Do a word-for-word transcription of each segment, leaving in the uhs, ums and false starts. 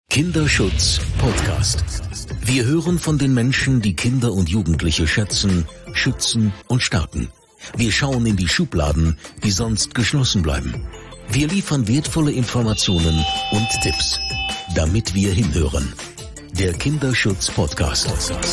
Kinderschutz Podcast. Wir hören von den Menschen, die Kinder und Jugendliche schätzen, schützen und stärken. Wir schauen in die Schubladen, die sonst geschlossen bleiben. Wir liefern wertvolle Informationen und Tipps, damit wir hinhören. Der Kinderschutz Podcast.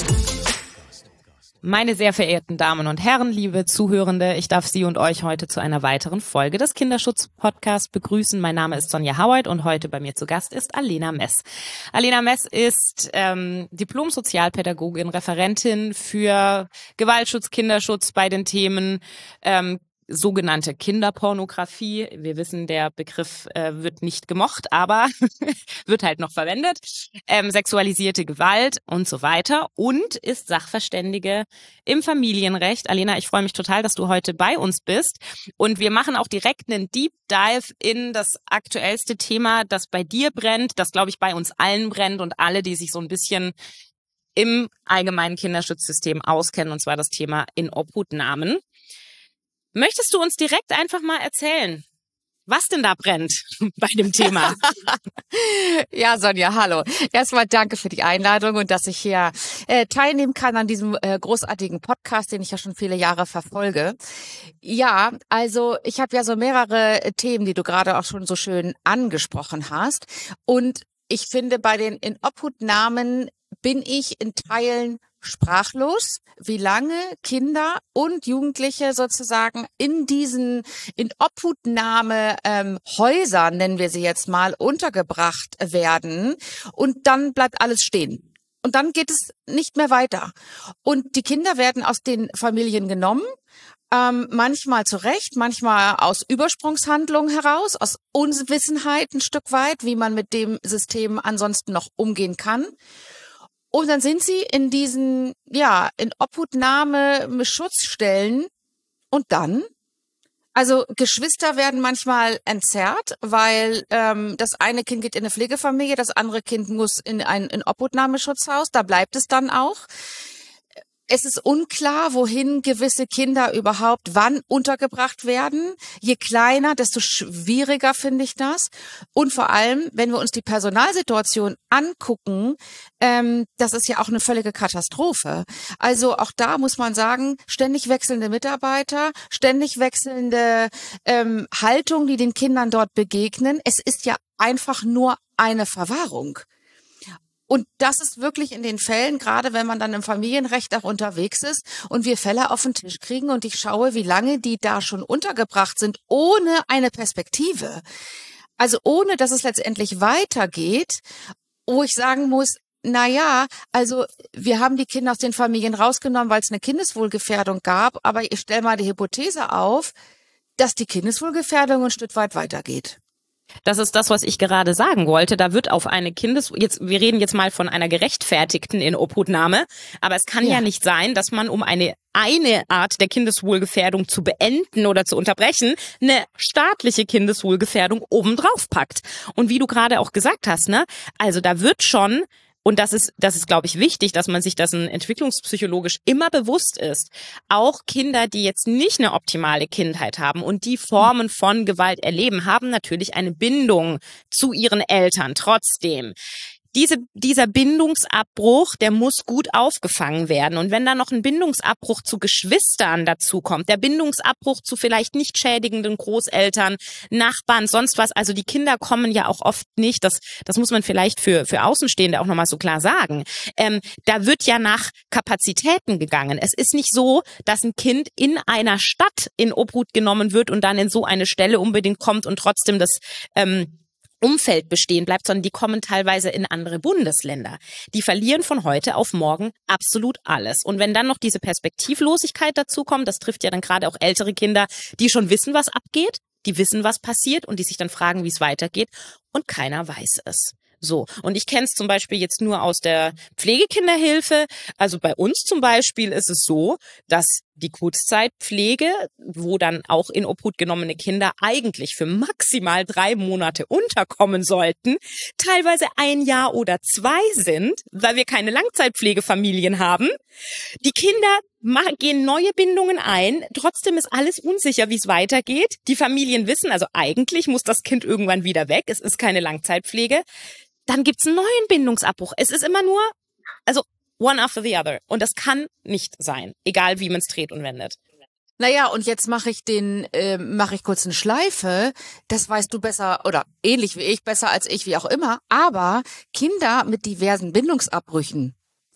Meine sehr verehrten Damen und Herren, liebe Zuhörende, ich darf Sie und euch heute zu einer weiteren Folge des Kinderschutz-Podcasts begrüßen. Mein Name ist Sonja Hauert und heute bei mir zu Gast ist Alena Mess. Alena Mess ist ähm, Diplom-Sozialpädagogin, Referentin für Gewaltschutz, Kinderschutz bei den Themen ähm, sogenannte Kinderpornografie. Wir wissen, der Begriff äh, wird nicht gemocht, aber wird halt noch verwendet. Ähm, sexualisierte Gewalt und so weiter und ist Sachverständige im Familienrecht. Alena, ich freue mich total, dass du heute bei uns bist und wir machen auch direkt einen Deep Dive in das aktuellste Thema, das bei dir brennt, das glaube ich bei uns allen brennt und alle, die sich so ein bisschen im allgemeinen Kinderschutzsystem auskennen, und zwar das Thema Inobhutnahmen. Möchtest du uns direkt einfach mal erzählen, was denn da brennt bei dem Thema? Ja, Sonja, hallo. Erstmal danke für die Einladung und dass ich hier äh, teilnehmen kann an diesem äh, großartigen Podcast, den ich ja schon viele Jahre verfolge. Ja, also ich habe ja so mehrere Themen, die du gerade auch schon so schön angesprochen hast. Und ich finde, bei den Inobhutnahmen bin ich in Teilen sprachlos, wie lange Kinder und Jugendliche sozusagen in diesen Inobhutnahme ähm, Häusern, nennen wir sie jetzt mal, untergebracht werden und dann bleibt alles stehen. Und dann geht es nicht mehr weiter. Und die Kinder werden aus den Familien genommen, ähm, manchmal zu Recht, manchmal aus Übersprungshandlungen heraus, aus Unwissenheit ein Stück weit, wie man mit dem System ansonsten noch umgehen kann. Und dann sind sie in diesen, ja, in Obhutnahme Schutzstellen und dann, also Geschwister werden manchmal entzerrt, weil ähm, das eine Kind geht in eine Pflegefamilie, das andere Kind muss in ein in Obhutnahmeschutzhaus, da bleibt es dann auch. Es ist unklar, wohin gewisse Kinder überhaupt wann untergebracht werden. Je kleiner, desto schwieriger finde ich das. Und vor allem, wenn wir uns die Personalsituation angucken, ähm, das ist ja auch eine völlige Katastrophe. Also auch da muss man sagen, ständig wechselnde Mitarbeiter, ständig wechselnde ähm, Haltung, die den Kindern dort begegnen. Es ist ja einfach nur eine Verwahrung. Und das ist wirklich in den Fällen, gerade wenn man dann im Familienrecht auch unterwegs ist und wir Fälle auf den Tisch kriegen und ich schaue, wie lange die da schon untergebracht sind, ohne eine Perspektive. Also ohne, dass es letztendlich weitergeht, wo ich sagen muss, na ja, also wir haben die Kinder aus den Familien rausgenommen, weil es eine Kindeswohlgefährdung gab, aber ich stelle mal die Hypothese auf, dass die Kindeswohlgefährdung ein Stück weit weitergeht. Das ist das, was ich gerade sagen wollte. Da wird auf eine Kindes... Jetzt, wir reden jetzt mal von einer gerechtfertigten Inobhutnahme. Aber es kann ja. ja nicht sein, dass man, um eine eine Art der Kindeswohlgefährdung zu beenden oder zu unterbrechen, eine staatliche Kindeswohlgefährdung obendrauf packt. Und wie du gerade auch gesagt hast, ne, also da wird schon... Und das ist, das ist, glaube ich, wichtig, dass man sich dessen entwicklungspsychologisch immer bewusst ist. Auch Kinder, die jetzt nicht eine optimale Kindheit haben und die Formen von Gewalt erleben, haben natürlich eine Bindung zu ihren Eltern trotzdem. Diese, dieser Bindungsabbruch, der muss gut aufgefangen werden. Und wenn da noch ein Bindungsabbruch zu Geschwistern dazukommt, der Bindungsabbruch zu vielleicht nicht schädigenden Großeltern, Nachbarn, sonst was, also die Kinder kommen ja auch oft nicht, das, das muss man vielleicht für, für Außenstehende auch nochmal so klar sagen, ähm, da wird ja nach Kapazitäten gegangen. Es ist nicht so, dass ein Kind in einer Stadt in Obhut genommen wird und dann in so eine Stelle unbedingt kommt und trotzdem das ähm, Umfeld bestehen bleibt, sondern die kommen teilweise in andere Bundesländer. Die verlieren von heute auf morgen absolut alles. Und wenn dann noch diese Perspektivlosigkeit dazu kommt, das trifft ja dann gerade auch ältere Kinder, die schon wissen, was abgeht, die wissen, was passiert und die sich dann fragen, wie es weitergeht und keiner weiß es. So, und ich kenne es zum Beispiel jetzt nur aus der Pflegekinderhilfe. Also bei uns zum Beispiel ist es so, dass die Kurzzeitpflege, wo dann auch in Obhut genommene Kinder eigentlich für maximal drei Monate unterkommen sollten, teilweise ein Jahr oder zwei sind, weil wir keine Langzeitpflegefamilien haben. Die Kinder gehen neue Bindungen ein, trotzdem ist alles unsicher, wie es weitergeht. Die Familien wissen, also eigentlich muss das Kind irgendwann wieder weg, es ist keine Langzeitpflege. dann gibt's einen neuen Bindungsabbruch. Es ist immer nur, also one after the other. Und das kann nicht sein, egal wie man es dreht und wendet. Naja, und jetzt mache ich den, äh, mache ich kurz eine Schleife. Das weißt du besser oder ähnlich wie ich, besser als ich, wie auch immer. Aber Kinder mit diversen Bindungsabbrüchen,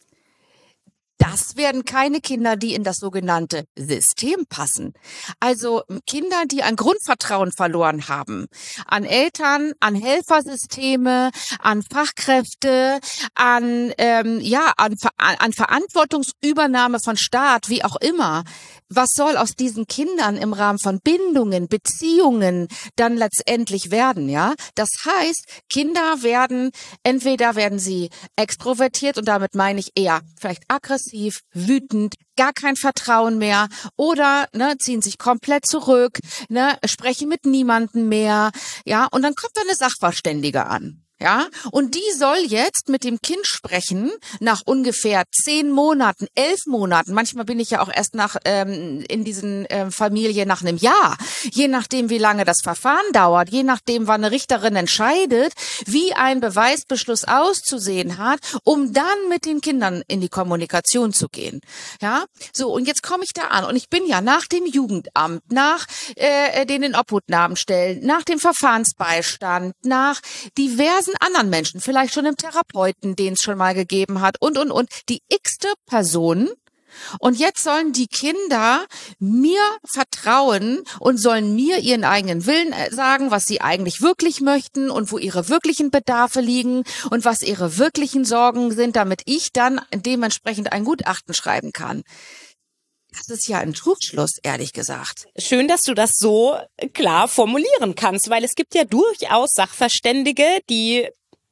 das werden keine Kinder, die in das sogenannte System passen. Also Kinder, die ein Grundvertrauen verloren haben. An Eltern, an Helfersysteme, an Fachkräfte, an, ähm, ja, an, an Verantwortungsübernahme von Staat, wie auch immer. Was soll aus diesen Kindern im Rahmen von Bindungen, Beziehungen dann letztendlich werden, ja? Das heißt, Kinder werden, entweder werden sie extrovertiert und damit meine ich eher vielleicht aggressiv, wütend, gar kein Vertrauen mehr oder ne, ziehen sich komplett zurück, ne, sprechen mit niemandem mehr, ja? Und dann kommt da eine Sachverständige an. Ja, und die soll jetzt mit dem Kind sprechen nach ungefähr zehn Monaten, elf Monaten. Manchmal bin ich ja auch erst nach ähm, in diesen ähm, Familien nach einem Jahr, je nachdem, wie lange das Verfahren dauert, je nachdem, wann eine Richterin entscheidet, wie ein Beweisbeschluss auszusehen hat, um dann mit den Kindern in die Kommunikation zu gehen. Ja, so und jetzt komme ich da an und ich bin ja nach dem Jugendamt, nach äh, den in Obhutnahmen stellen, nach dem Verfahrensbeistand, nach diversen anderen Menschen, vielleicht schon im Therapeuten, den es schon mal gegeben hat und, und, und, die x-te Person. Und jetzt sollen die Kinder mir vertrauen und sollen mir ihren eigenen Willen sagen, was sie eigentlich wirklich möchten und wo ihre wirklichen Bedarfe liegen und was ihre wirklichen Sorgen sind, damit ich dann dementsprechend ein Gutachten schreiben kann. Das ist ja ein Trugschluss, ehrlich gesagt. Schön, dass du das so klar formulieren kannst, weil es gibt ja durchaus Sachverständige, die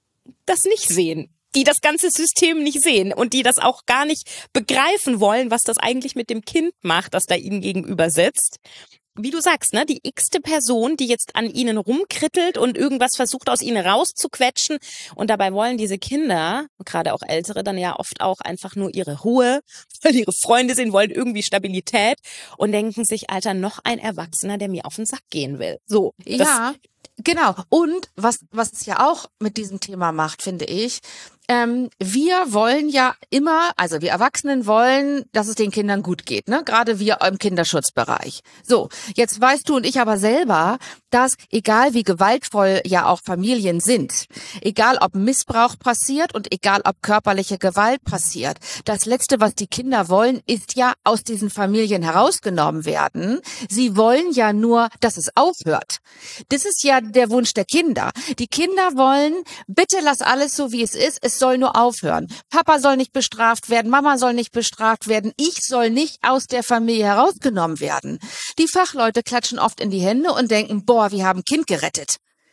das nicht sehen, die das ganze System nicht sehen und die das auch gar nicht begreifen wollen, was das eigentlich mit dem Kind macht, das da ihnen gegenüber sitzt. Wie du sagst, ne, die x-te Person, die jetzt an ihnen rumkrittelt und irgendwas versucht, aus ihnen rauszuquetschen. Und dabei wollen diese Kinder, gerade auch Ältere, dann ja oft auch einfach nur ihre Ruhe, weil ihre Freunde sind, wollen irgendwie Stabilität und denken sich, Alter, noch ein Erwachsener, der mir auf den Sack gehen will. So. Ja, genau. Und was, was es ja auch mit diesem Thema macht, finde ich, Ähm, wir wollen ja immer, also wir Erwachsenen wollen, dass es den Kindern gut geht, ne? Gerade wir im Kinderschutzbereich. So, jetzt weißt du und ich aber selber, dass egal wie gewaltvoll ja auch Familien sind, egal ob Missbrauch passiert und egal ob körperliche Gewalt passiert, das Letzte, was die Kinder wollen, ist ja aus diesen Familien herausgenommen werden. Sie wollen ja nur, dass es aufhört. Das ist ja der Wunsch der Kinder. Die Kinder wollen, bitte lass alles so, wie es ist, es soll nur aufhören. Papa soll nicht bestraft werden, Mama soll nicht bestraft werden, ich soll nicht aus der Familie herausgenommen werden. Die Fachleute klatschen oft in die Hände und denken, boah, wir haben ein Kind gerettet.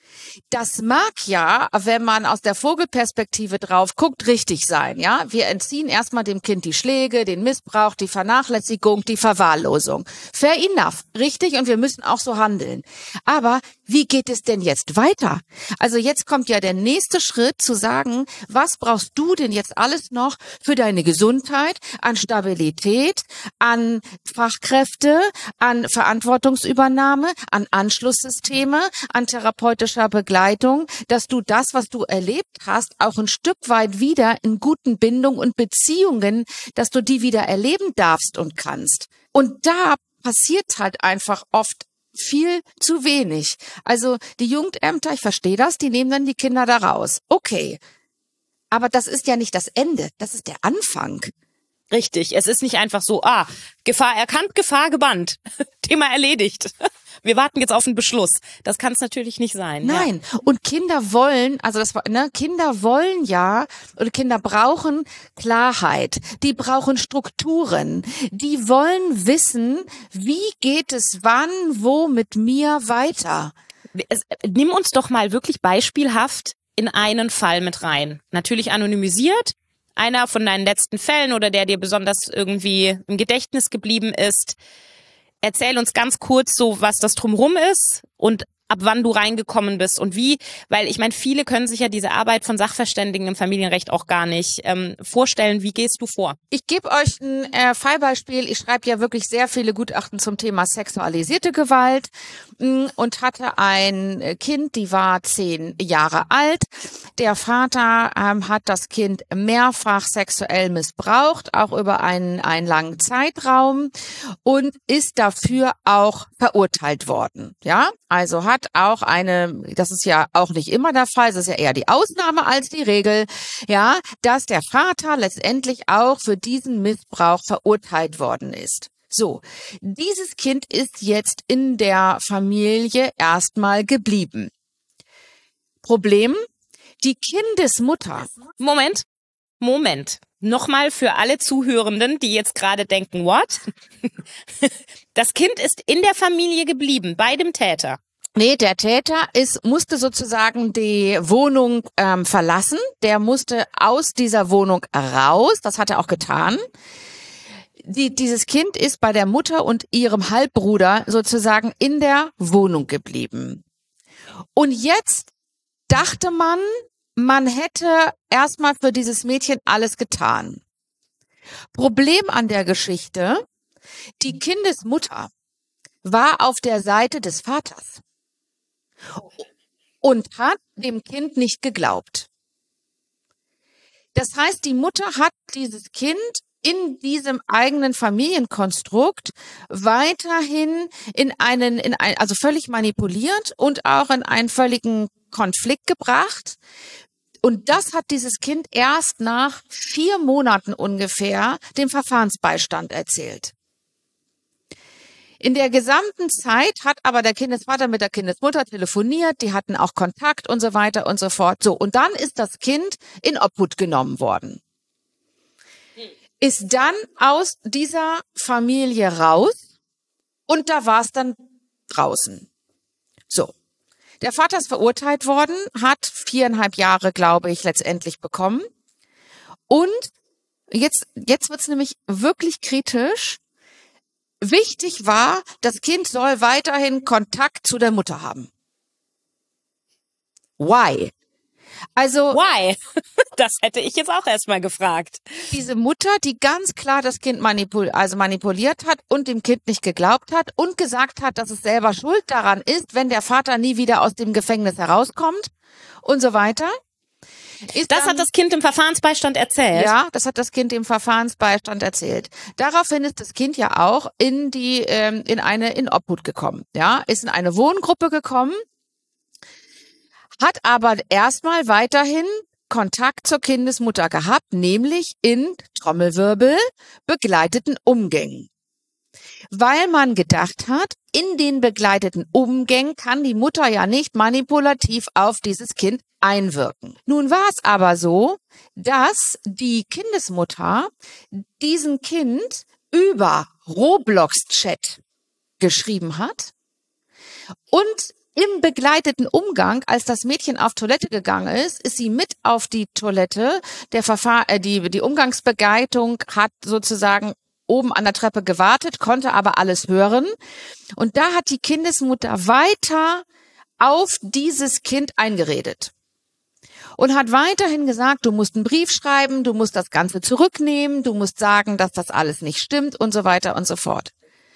Das mag ja, wenn man aus der Vogelperspektive drauf guckt, richtig sein, ja. Wir entziehen erstmal dem Kind die Schläge, den Missbrauch, die Vernachlässigung, die Verwahrlosung. Fair enough, richtig, und wir müssen auch so handeln. Aber wie geht es denn jetzt weiter? Also jetzt kommt ja der nächste Schritt zu sagen, was brauchst du denn jetzt alles noch für deine Gesundheit, an Stabilität, an Fachkräfte, an Verantwortungsübernahme, an Anschlusssysteme, an therapeutischer Begleitung, dass du das, was du erlebt hast, auch ein Stück weit wieder in guten Bindungen und Beziehungen, dass du die wieder erleben darfst und kannst. Und da passiert halt einfach oft viel zu wenig. Also die Jugendämter, ich verstehe das, die nehmen dann die Kinder da raus. Okay, aber das ist ja nicht das Ende, das ist der Anfang. Richtig, es ist nicht einfach so, ah, Gefahr erkannt, Gefahr gebannt, Thema erledigt. Wir warten jetzt auf einen Beschluss. Das kann es natürlich nicht sein. Nein, ja. Und Kinder wollen, also das ne, Kinder wollen ja, oder Kinder brauchen Klarheit, die brauchen Strukturen, die wollen wissen, wie geht es wann, wo mit mir weiter. Es, nimm uns doch mal wirklich beispielhaft in einen Fall mit rein. Natürlich anonymisiert. Einer von deinen letzten Fällen oder der dir besonders irgendwie im Gedächtnis geblieben ist. Erzähl uns ganz kurz so, was das drumherum ist und ab wann du reingekommen bist und wie, weil ich meine, viele können sich ja diese Arbeit von Sachverständigen im Familienrecht auch gar nicht ähm, vorstellen. Wie gehst du vor? Ich gebe euch ein äh, Fallbeispiel. Ich schreibe ja wirklich sehr viele Gutachten zum Thema sexualisierte Gewalt mh, und hatte ein Kind, die war zehn Jahre alt. Der Vater ähm, hat das Kind mehrfach sexuell missbraucht, auch über einen, einen langen Zeitraum und ist dafür auch verurteilt worden. Ja, also hat auch eine, das ist ja auch nicht immer der Fall, das ist ja eher die Ausnahme als die Regel, ja, dass der Vater letztendlich auch für diesen Missbrauch verurteilt worden ist. So, dieses Kind ist jetzt in der Familie erstmal geblieben. Problem, die Kindesmutter. Moment, Moment. Nochmal für alle Zuhörenden, die jetzt gerade denken, what? Das Kind ist in der Familie geblieben, bei dem Täter. Nee, der Täter ist, musste sozusagen die Wohnung ähm, verlassen. Der musste aus dieser Wohnung raus. Das hat er auch getan. Die, dieses Kind ist bei der Mutter und ihrem Halbbruder sozusagen in der Wohnung geblieben. Und jetzt dachte man, man hätte erstmal für dieses Mädchen alles getan. Problem an der Geschichte, die Kindesmutter war auf der Seite des Vaters und hat dem Kind nicht geglaubt. Das heißt, die Mutter hat dieses Kind in diesem eigenen Familienkonstrukt weiterhin in einen, in ein, also völlig manipuliert und auch in einen völligen Konflikt gebracht. Und das hat dieses Kind erst nach vier Monaten ungefähr dem Verfahrensbeistand erzählt. In der gesamten Zeit hat aber der Kindesvater mit der Kindesmutter telefoniert, die hatten auch Kontakt und so weiter und so fort. So, und dann ist das Kind in Obhut genommen worden. Ist dann aus dieser Familie raus und da war es dann draußen. So. Der Vater ist verurteilt worden, hat viereinhalb Jahre, glaube ich, letztendlich bekommen. Und jetzt, jetzt wird's nämlich wirklich kritisch. Wichtig war, das Kind soll weiterhin Kontakt zu der Mutter haben. Why? Also Why? Das hätte ich jetzt auch erstmal gefragt. Diese Mutter, die ganz klar das Kind manipul- also manipuliert hat und dem Kind nicht geglaubt hat und gesagt hat, dass es selber schuld daran ist, wenn der Vater nie wieder aus dem Gefängnis herauskommt und so weiter. Ist das dann, hat das Kind im Verfahrensbeistand erzählt? Ja, das hat das Kind im Verfahrensbeistand erzählt. Daraufhin ist das Kind ja auch in die ähm, in eine in Obhut gekommen. Ja, ist in eine Wohngruppe gekommen, hat aber erstmal weiterhin Kontakt zur Kindesmutter gehabt, nämlich in Trommelwirbel begleiteten Umgängen. Weil man gedacht hat, in den begleiteten Umgängen kann die Mutter ja nicht manipulativ auf dieses Kind einwirken. Nun war es aber so, dass die Kindesmutter diesen Kind über Roblox-Chat geschrieben hat und im begleiteten Umgang, als das Mädchen auf Toilette gegangen ist, ist sie mit auf die Toilette. Der Verfahr äh, die, die Umgangsbegleitung hat sozusagen oben an der Treppe gewartet, konnte aber alles hören. Und da hat die Kindesmutter weiter auf dieses Kind eingeredet. Und hat weiterhin gesagt, du musst einen Brief schreiben, du musst das Ganze zurücknehmen, du musst sagen, dass das alles nicht stimmt und so weiter und so fort.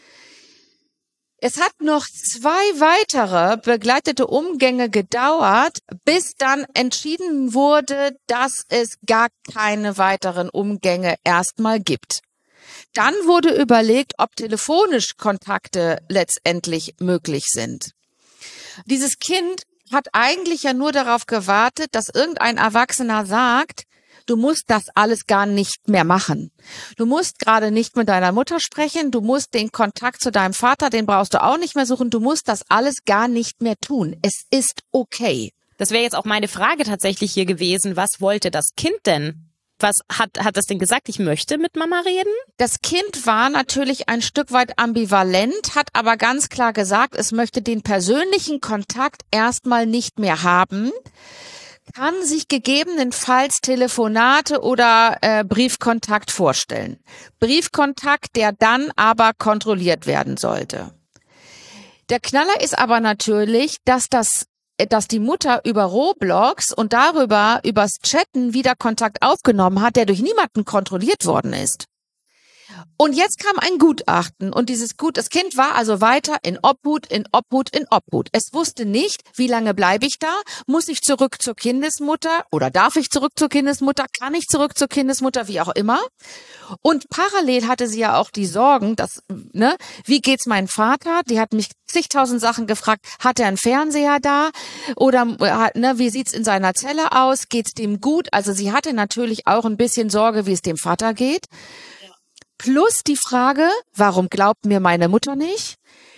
Es hat noch zwei weitere begleitete Umgänge gedauert, bis dann entschieden wurde, dass es gar keine weiteren Umgänge erstmal gibt. Dann wurde überlegt, ob telefonisch Kontakte letztendlich möglich sind. Dieses Kind hat eigentlich ja nur darauf gewartet, dass irgendein Erwachsener sagt, du musst das alles gar nicht mehr machen. Du musst gerade nicht mit deiner Mutter sprechen, du musst den Kontakt zu deinem Vater, den brauchst du auch nicht mehr suchen, du musst das alles gar nicht mehr tun. Es ist okay. Das wäre jetzt auch meine Frage tatsächlich hier gewesen. Was wollte das Kind denn? Was hat, hat das denn gesagt? Ich möchte mit Mama reden? Das Kind war natürlich ein Stück weit ambivalent, hat aber ganz klar gesagt, es möchte den persönlichen Kontakt erstmal nicht mehr haben, kann sich gegebenenfalls Telefonate oder äh, Briefkontakt vorstellen. Briefkontakt, der dann aber kontrolliert werden sollte. Der Knaller ist aber natürlich, dass das dass die Mutter über Roblox und darüber übers Chatten wieder Kontakt aufgenommen hat, der durch niemanden kontrolliert worden ist. Und jetzt kam ein Gutachten und dieses Gut, das Kind war also weiter in Obhut, in Obhut, in Obhut. Es wusste nicht, wie lange bleibe ich da? Muss ich zurück zur Kindesmutter oder darf ich zurück zur Kindesmutter? Kann ich zurück zur Kindesmutter? Wie auch immer. Und parallel hatte sie ja auch die Sorgen, dass, ne, wie geht's meinem Vater? Die hat mich zigtausend Sachen gefragt. Hat er einen Fernseher da? Oder, ne, wie sieht's in seiner Zelle aus? Geht's dem gut? Also sie hatte natürlich auch ein bisschen Sorge, wie es dem Vater geht. Plus die Frage, warum glaubt mir meine Mutter nicht?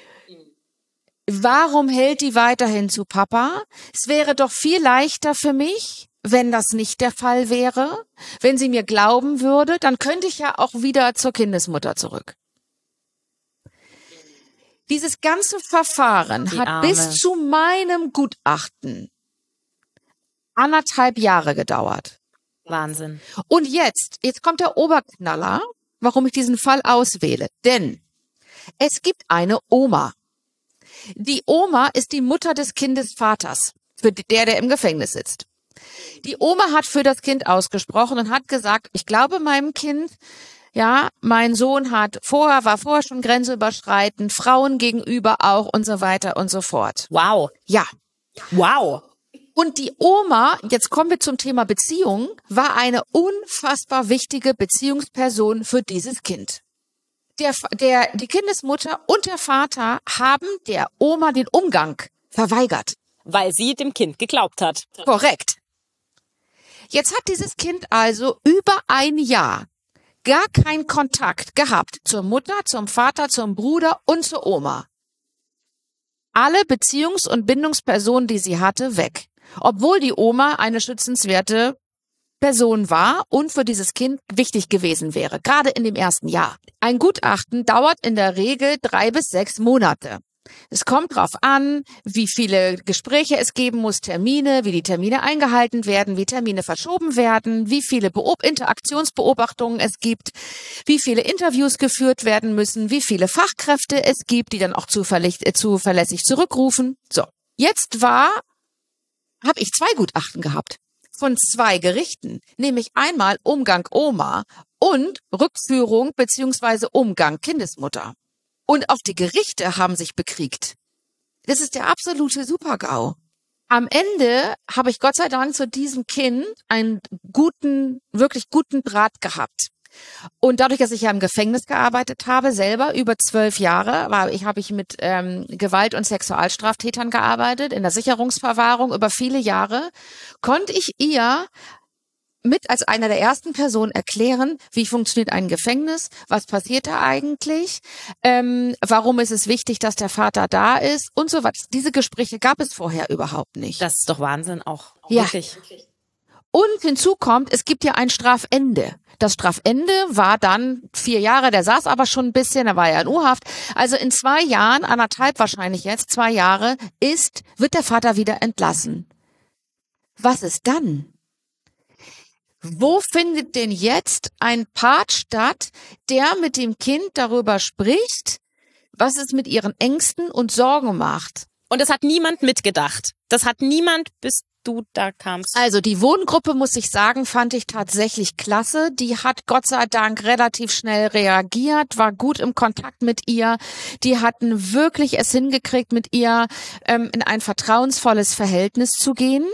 Warum hält die weiterhin zu Papa? Es wäre doch viel leichter für mich, wenn das nicht der Fall wäre. Wenn sie mir glauben würde, dann könnte ich ja auch wieder zur Kindesmutter zurück. Dieses ganze Verfahren Die hat Arme. bis zu meinem Gutachten anderthalb Jahre gedauert. Wahnsinn. Und jetzt, jetzt kommt der Oberknaller, warum ich diesen Fall auswähle. Denn es gibt eine Oma. Die Oma ist die Mutter des Kindesvaters, für der, der im Gefängnis sitzt. Die Oma hat für das Kind ausgesprochen und hat gesagt, ich glaube meinem Kind, ja, mein Sohn hat vorher, war vorher schon grenzüberschreitend, Frauen gegenüber auch und so weiter und so fort. Wow. Ja. Wow. Und die Oma, jetzt kommen wir zum Thema Beziehung, war eine unfassbar wichtige Beziehungsperson für dieses Kind. Der, der, die Kindesmutter und der Vater haben der Oma den Umgang verweigert. Weil sie dem Kind geglaubt hat. Korrekt. Jetzt hat dieses Kind also über ein Jahr gar keinen Kontakt gehabt zur Mutter, zum Vater, zum Bruder und zur Oma. Alle Beziehungs- und Bindungspersonen, die sie hatte, weg. Obwohl die Oma eine schützenswerte Person war und für dieses Kind wichtig gewesen wäre, gerade in dem ersten Jahr. Ein Gutachten dauert in der Regel drei bis sechs Monate. Es kommt drauf an, wie viele Gespräche es geben muss, Termine, wie die Termine eingehalten werden, wie Termine verschoben werden, wie viele Beob- Interaktionsbeobachtungen es gibt, wie viele Interviews geführt werden müssen, wie viele Fachkräfte es gibt, die dann auch zuverlässig, äh, zuverlässig zurückrufen. So, jetzt war, habe ich zwei Gutachten gehabt von zwei Gerichten, nämlich einmal Umgang Oma und Rückführung beziehungsweise Umgang Kindesmutter. Und auch die Gerichte haben sich bekriegt. Das ist der absolute Super-GAU. Am Ende habe ich Gott sei Dank zu diesem Kind einen guten, wirklich guten Draht gehabt. Und dadurch, dass ich ja im Gefängnis gearbeitet habe, selber über zwölf Jahre, war ich, habe ich mit ähm, Gewalt- und Sexualstraftätern gearbeitet, in der Sicherungsverwahrung über viele Jahre, konnte ich ihr mit als einer der ersten Personen erklären, wie funktioniert ein Gefängnis, was passiert da eigentlich, ähm, warum ist es wichtig, dass der Vater da ist und so was. Diese Gespräche gab es vorher überhaupt nicht. Das ist doch Wahnsinn auch. Ja. Wirklich. Und hinzu kommt, es gibt ja ein Strafende. Das Strafende war dann vier Jahre, der saß aber schon ein bisschen, da war er in U-Haft. Also in zwei Jahren, anderthalb wahrscheinlich jetzt, zwei Jahre, ist, wird der Vater wieder entlassen. Was ist dann? Wo findet denn jetzt ein Part statt, der mit dem Kind darüber spricht, was es mit ihren Ängsten und Sorgen macht? Und das hat niemand mitgedacht. Das hat niemand, bis du da kamst. Also die Wohngruppe, muss ich sagen, fand ich tatsächlich klasse. Die hat Gott sei Dank relativ schnell reagiert, war gut im Kontakt mit ihr. Die hatten wirklich es hingekriegt, mit ihr ähm, in ein vertrauensvolles Verhältnis zu gehen.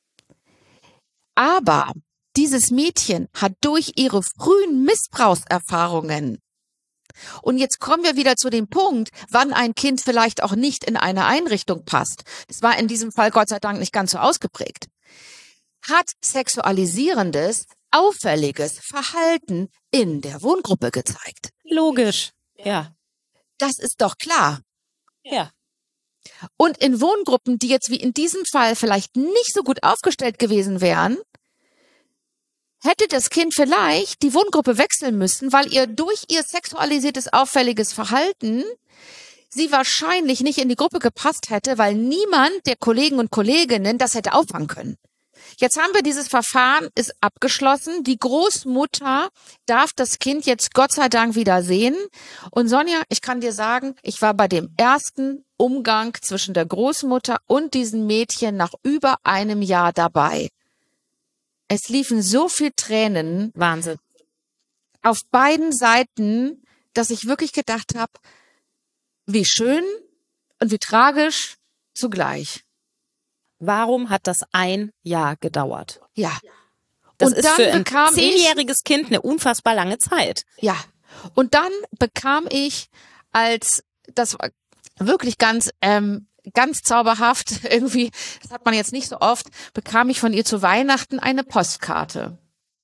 Aber dieses Mädchen hat durch ihre frühen Missbrauchserfahrungen, und jetzt kommen wir wieder zu dem Punkt, wann ein Kind vielleicht auch nicht in eine Einrichtung passt. Das war in diesem Fall Gott sei Dank nicht ganz so ausgeprägt. Hat sexualisierendes, auffälliges Verhalten in der Wohngruppe gezeigt. Logisch. Ja. Das ist doch klar. Ja. Und in Wohngruppen, die jetzt wie in diesem Fall vielleicht nicht so gut aufgestellt gewesen wären, hätte das Kind vielleicht die Wohngruppe wechseln müssen, weil ihr durch ihr sexualisiertes, auffälliges Verhalten sie wahrscheinlich nicht in die Gruppe gepasst hätte, weil niemand der Kollegen und Kolleginnen das hätte auffangen können. Jetzt haben wir dieses Verfahren, ist abgeschlossen. Die Großmutter darf das Kind jetzt Gott sei Dank wieder sehen. Und Sonja, ich kann dir sagen, ich war bei dem ersten Umgang zwischen der Großmutter und diesem Mädchen nach über einem Jahr dabei. Es liefen so viel Tränen. Wahnsinn. Auf beiden Seiten, dass ich wirklich gedacht habe, wie schön und wie tragisch zugleich. Warum hat das ein Jahr gedauert? Ja. Das und ist dann für ein bekam zehnjähriges ich, Kind eine unfassbar lange Zeit. Ja. Und dann bekam ich als, das war wirklich ganz, ähm, ganz zauberhaft, irgendwie, das hat man jetzt nicht so oft, bekam ich von ihr zu Weihnachten eine Postkarte.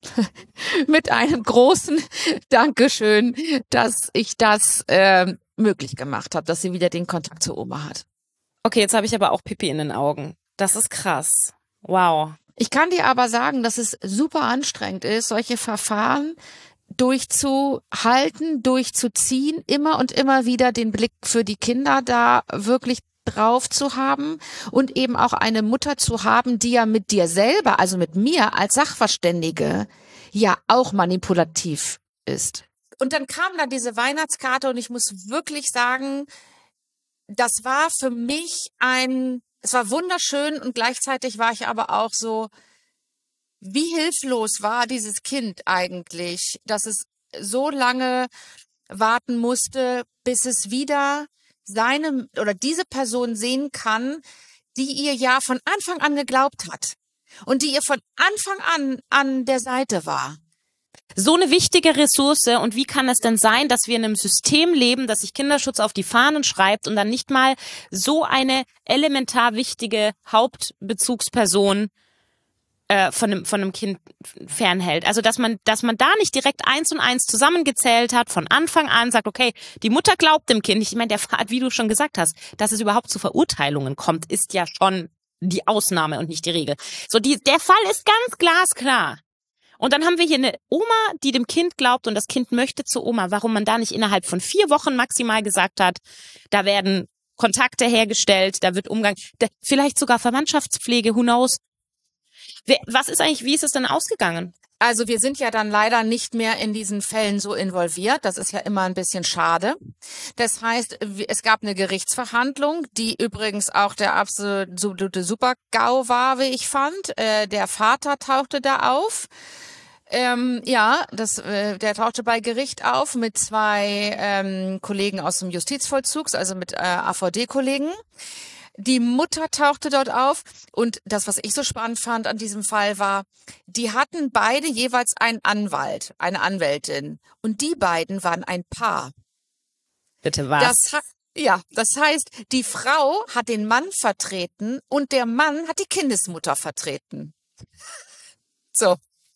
Mit einem großen Dankeschön, dass ich das äh, möglich gemacht habe, dass sie wieder den Kontakt zur Oma hat. Okay, jetzt habe ich aber auch Pipi in den Augen. Das ist krass. Wow. Ich kann dir aber sagen, dass es super anstrengend ist, solche Verfahren durchzuhalten, durchzuziehen, immer und immer wieder den Blick für die Kinder da wirklich drauf zu haben und eben auch eine Mutter zu haben, die ja mit dir selber, also mit mir als Sachverständige, ja auch manipulativ ist. Und dann kam da diese Weihnachtskarte und ich muss wirklich sagen, das war für mich ein, es war wunderschön und gleichzeitig war ich aber auch so, wie hilflos war dieses Kind eigentlich, dass es so lange warten musste, bis es wieder seine oder diese Person sehen kann, die ihr ja von Anfang an geglaubt hat und die ihr von Anfang an an der Seite war. So eine wichtige Ressource, und wie kann es denn sein, dass wir in einem System leben, das sich Kinderschutz auf die Fahnen schreibt und dann nicht mal so eine elementar wichtige Hauptbezugsperson äh, von einem von einem Kind fernhält? Also dass man dass man da nicht direkt eins und eins zusammengezählt hat, von Anfang an sagt, okay, die Mutter glaubt dem Kind. Ich meine, der Vater, wie du schon gesagt hast, dass es überhaupt zu Verurteilungen kommt, ist ja schon die Ausnahme und nicht die Regel. So, die, der Fall ist ganz glasklar. Und dann haben wir hier eine Oma, die dem Kind glaubt und das Kind möchte zur Oma. Warum man da nicht innerhalb von vier Wochen maximal gesagt hat, da werden Kontakte hergestellt, da wird Umgang, da, vielleicht sogar Verwandtschaftspflege, who knows. Was ist eigentlich, wie ist es denn ausgegangen? Also wir sind ja dann leider nicht mehr in diesen Fällen so involviert. Das ist ja immer ein bisschen schade. Das heißt, es gab eine Gerichtsverhandlung, die übrigens auch der absolute Super-GAU war, wie ich fand. Äh, der Vater tauchte da auf. Ähm, ja, das, äh, der tauchte bei Gericht auf mit zwei ähm, Kollegen aus dem Justizvollzugs, also mit äh, A V D-Kollegen. Die Mutter tauchte dort auf und das, was ich so spannend fand an diesem Fall war, die hatten beide jeweils einen Anwalt, eine Anwältin und die beiden waren ein Paar. Bitte was? Das, ja, das heißt, die Frau hat den Mann vertreten und der Mann hat die Kindesmutter vertreten. So.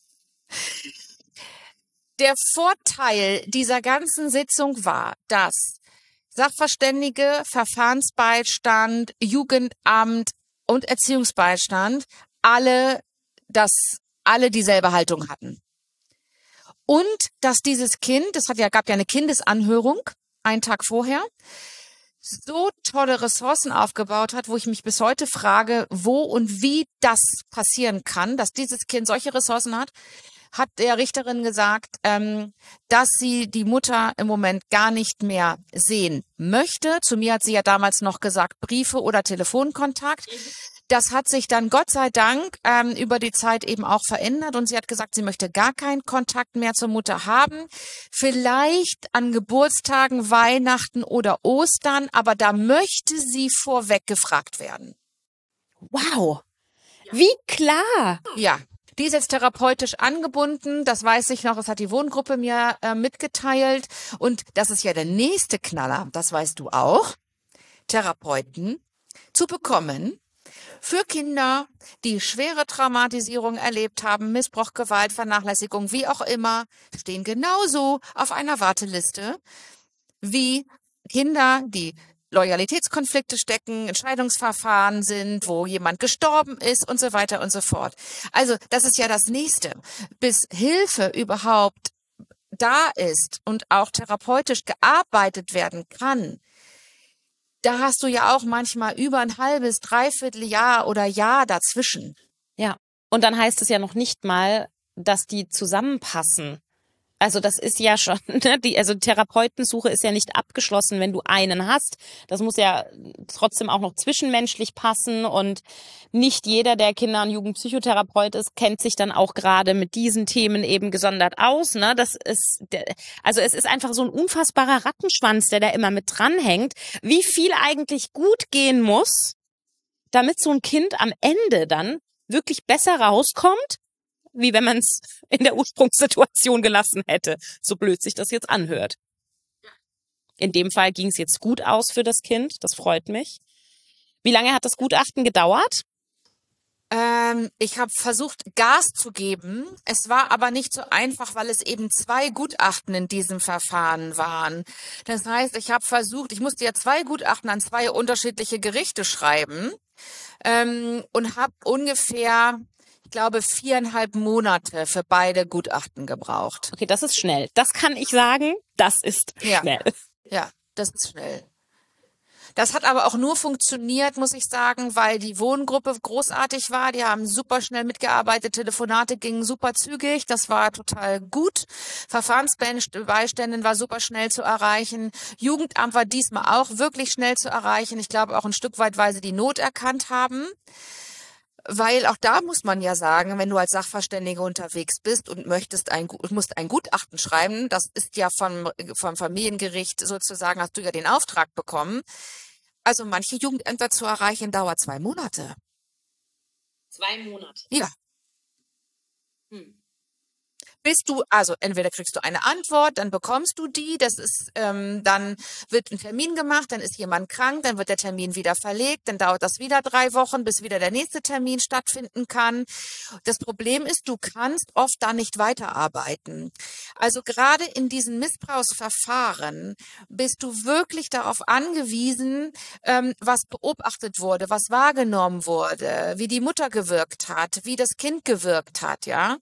Der Vorteil dieser ganzen Sitzung war, dass Sachverständige, Verfahrensbeistand, Jugendamt und Erziehungsbeistand alle das, alle dieselbe Haltung hatten. Und dass dieses Kind, es hat ja, gab ja eine Kindesanhörung, einen Tag vorher, so tolle Ressourcen aufgebaut hat, wo ich mich bis heute frage, wo und wie das passieren kann, dass dieses Kind solche Ressourcen hat, hat der Richterin gesagt, ähm, dass sie die Mutter im Moment gar nicht mehr sehen möchte. Zu mir hat sie ja damals noch gesagt, Briefe oder Telefonkontakt. Das hat sich dann Gott sei Dank ähm, über die Zeit eben auch verändert und sie hat gesagt, sie möchte gar keinen Kontakt mehr zur Mutter haben. Vielleicht an Geburtstagen, Weihnachten oder Ostern, aber da möchte sie vorweg gefragt werden. Wow, wie klar. Ja. Die ist jetzt therapeutisch angebunden, das weiß ich noch, das hat die Wohngruppe mir äh, mitgeteilt. Und das ist ja der nächste Knaller, das weißt du auch, Therapeuten zu bekommen für Kinder, die schwere Traumatisierung erlebt haben, Missbrauch, Gewalt, Vernachlässigung, wie auch immer, stehen genauso auf einer Warteliste wie Kinder, die Loyalitätskonflikte stecken, Entscheidungsverfahren sind, wo jemand gestorben ist und so weiter und so fort. Also das ist ja das Nächste. Bis Hilfe überhaupt da ist und auch therapeutisch gearbeitet werden kann, da hast du ja auch manchmal über ein halbes, dreiviertel Jahr oder Jahr dazwischen. Ja. Und dann heißt es ja noch nicht mal, dass die zusammenpassen. Also das ist ja schon, ne, die, also Therapeutensuche ist ja nicht abgeschlossen, wenn du einen hast. Das muss ja trotzdem auch noch zwischenmenschlich passen und nicht jeder, der Kinder- und Jugendpsychotherapeut ist, kennt sich dann auch gerade mit diesen Themen eben gesondert aus. Ne? Das ist, also es ist einfach so ein unfassbarer Rattenschwanz, der da immer mit dranhängt, wie viel eigentlich gut gehen muss, damit so ein Kind am Ende dann wirklich besser rauskommt, wie wenn man es in der Ursprungssituation gelassen hätte. So blöd sich das jetzt anhört. In dem Fall ging es jetzt gut aus für das Kind. Das freut mich. Wie lange hat das Gutachten gedauert? Ähm, ich habe versucht, Gas zu geben. Es war aber nicht so einfach, weil es eben zwei Gutachten in diesem Verfahren waren. Das heißt, ich habe versucht, ich musste ja zwei Gutachten an zwei unterschiedliche Gerichte schreiben ähm, und habe ungefähr, ich glaube, viereinhalb Monate für beide Gutachten gebraucht. Okay, das ist schnell. Das kann ich sagen, das ist Ja. schnell. Ja, das ist schnell. Das hat aber auch nur funktioniert, muss ich sagen, weil die Wohngruppe großartig war. Die haben super schnell mitgearbeitet, Telefonate gingen super zügig, das war total gut. Verfahrensbeiständin war super schnell zu erreichen. Jugendamt war diesmal auch wirklich schnell zu erreichen. Ich glaube auch ein Stück weit, weil sie die Not erkannt haben. Weil auch da muss man ja sagen, wenn du als Sachverständige unterwegs bist und möchtest ein, musst ein Gutachten schreiben, das ist ja vom, vom Familiengericht sozusagen, hast du ja den Auftrag bekommen. Also manche Jugendämter zu erreichen, dauert zwei Monate. Zwei Monate? Ja. Hm. Bist du, also entweder kriegst du eine Antwort, dann bekommst du die, das ist, ähm, dann wird ein Termin gemacht, dann ist jemand krank, dann wird der Termin wieder verlegt, dann dauert das wieder drei Wochen, bis wieder der nächste Termin stattfinden kann. Das Problem ist, du kannst oft da nicht weiterarbeiten. Also gerade in diesen Missbrauchsverfahren bist du wirklich darauf angewiesen, ähm, was beobachtet wurde, was wahrgenommen wurde, wie die Mutter gewirkt hat, wie das Kind gewirkt hat, ja.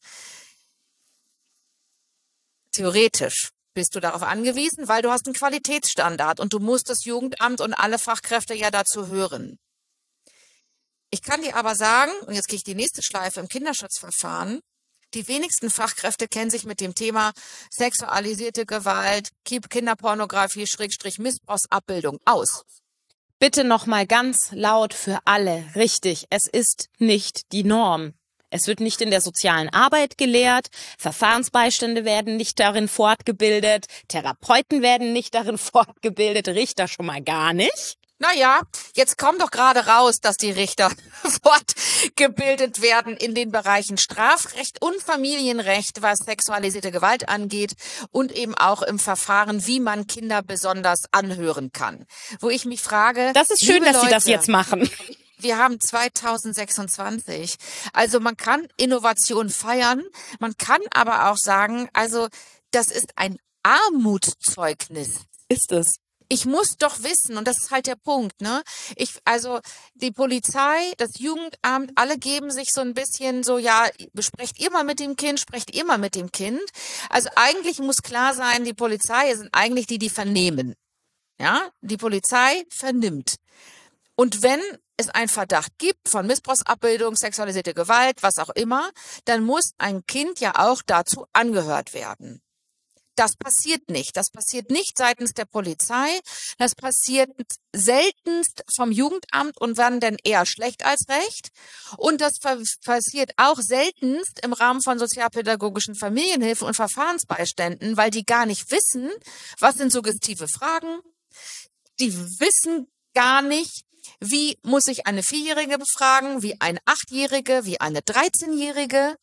Theoretisch bist du darauf angewiesen, weil du hast einen Qualitätsstandard und du musst das Jugendamt und alle Fachkräfte ja dazu hören. Ich kann dir aber sagen, und jetzt gehe ich die nächste Schleife im Kinderschutzverfahren, die wenigsten Fachkräfte kennen sich mit dem Thema sexualisierte Gewalt, Kinderpornografie, Schrägstrich Missbrauchsabbildung aus. Bitte nochmal ganz laut für alle. Richtig, es ist nicht die Norm. Es wird nicht in der sozialen Arbeit gelehrt, Verfahrensbeistände werden nicht darin fortgebildet, Therapeuten werden nicht darin fortgebildet, Richter schon mal gar nicht. Naja, jetzt kommt doch gerade raus, dass die Richter fortgebildet werden in den Bereichen Strafrecht und Familienrecht, was sexualisierte Gewalt angeht und eben auch im Verfahren, wie man Kinder besonders anhören kann. Wo ich mich frage... Das ist schön, dass Leute, Sie das jetzt machen. Wir haben zweitausendsechsundzwanzig. Also man kann Innovation feiern, man kann aber auch sagen, also das ist ein Armutszeugnis. Ist es. Ich muss doch wissen, und das ist halt der Punkt, ne? Ich, also die Polizei, das Jugendamt, alle geben sich so ein bisschen so, ja, besprecht ihr mal mit dem Kind, sprecht ihr mal mit dem Kind. Also eigentlich muss klar sein, die Polizei sind eigentlich die, die vernehmen. Ja, die Polizei vernimmt. Und wenn es einen Verdacht gibt von Missbrauchsabbildung, sexualisierte Gewalt, was auch immer, dann muss ein Kind ja auch dazu angehört werden. Das passiert nicht. Das passiert nicht seitens der Polizei. Das passiert seltenst vom Jugendamt und wenn denn eher schlecht als recht. Und das passiert auch seltenst im Rahmen von sozialpädagogischen Familienhilfe und Verfahrensbeiständen, weil die gar nicht wissen, was sind suggestive Fragen. Die wissen gar nicht, wie muss ich eine Vierjährige befragen, wie eine Achtjährige, wie eine Dreizehnjährige.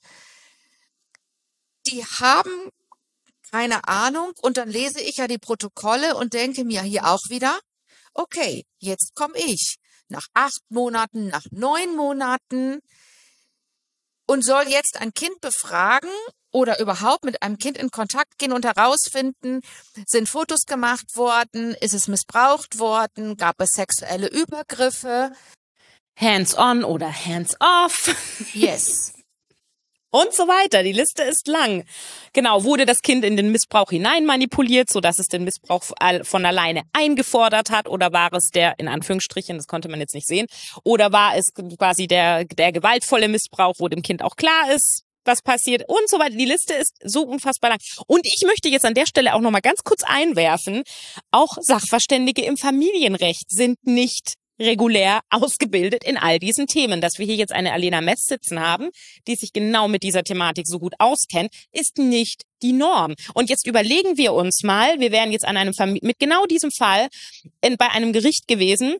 Die haben keine Ahnung und dann lese ich ja die Protokolle und denke mir hier auch wieder, okay, jetzt komme ich nach acht Monaten, nach neun Monaten und soll jetzt ein Kind befragen oder überhaupt mit einem Kind in Kontakt gehen und herausfinden, sind Fotos gemacht worden, ist es missbraucht worden, gab es sexuelle Übergriffe. Hands on oder hands off. Yes. Und so weiter. Die Liste ist lang. Genau, wurde das Kind in den Missbrauch hinein manipuliert, sodass es den Missbrauch von alleine eingefordert hat, oder war es der, in Anführungsstrichen, das konnte man jetzt nicht sehen, oder war es quasi der, der gewaltvolle Missbrauch, wo dem Kind auch klar ist, was passiert und so weiter. Die Liste ist so unfassbar lang. Und ich möchte jetzt an der Stelle auch nochmal ganz kurz einwerfen, auch Sachverständige im Familienrecht sind nicht regulär ausgebildet in all diesen Themen. Dass wir hier jetzt eine Alena Mess sitzen haben, die sich genau mit dieser Thematik so gut auskennt, ist nicht die Norm. Und jetzt überlegen wir uns mal, wir wären jetzt an einem Famili- mit genau diesem Fall in, bei einem Gericht gewesen,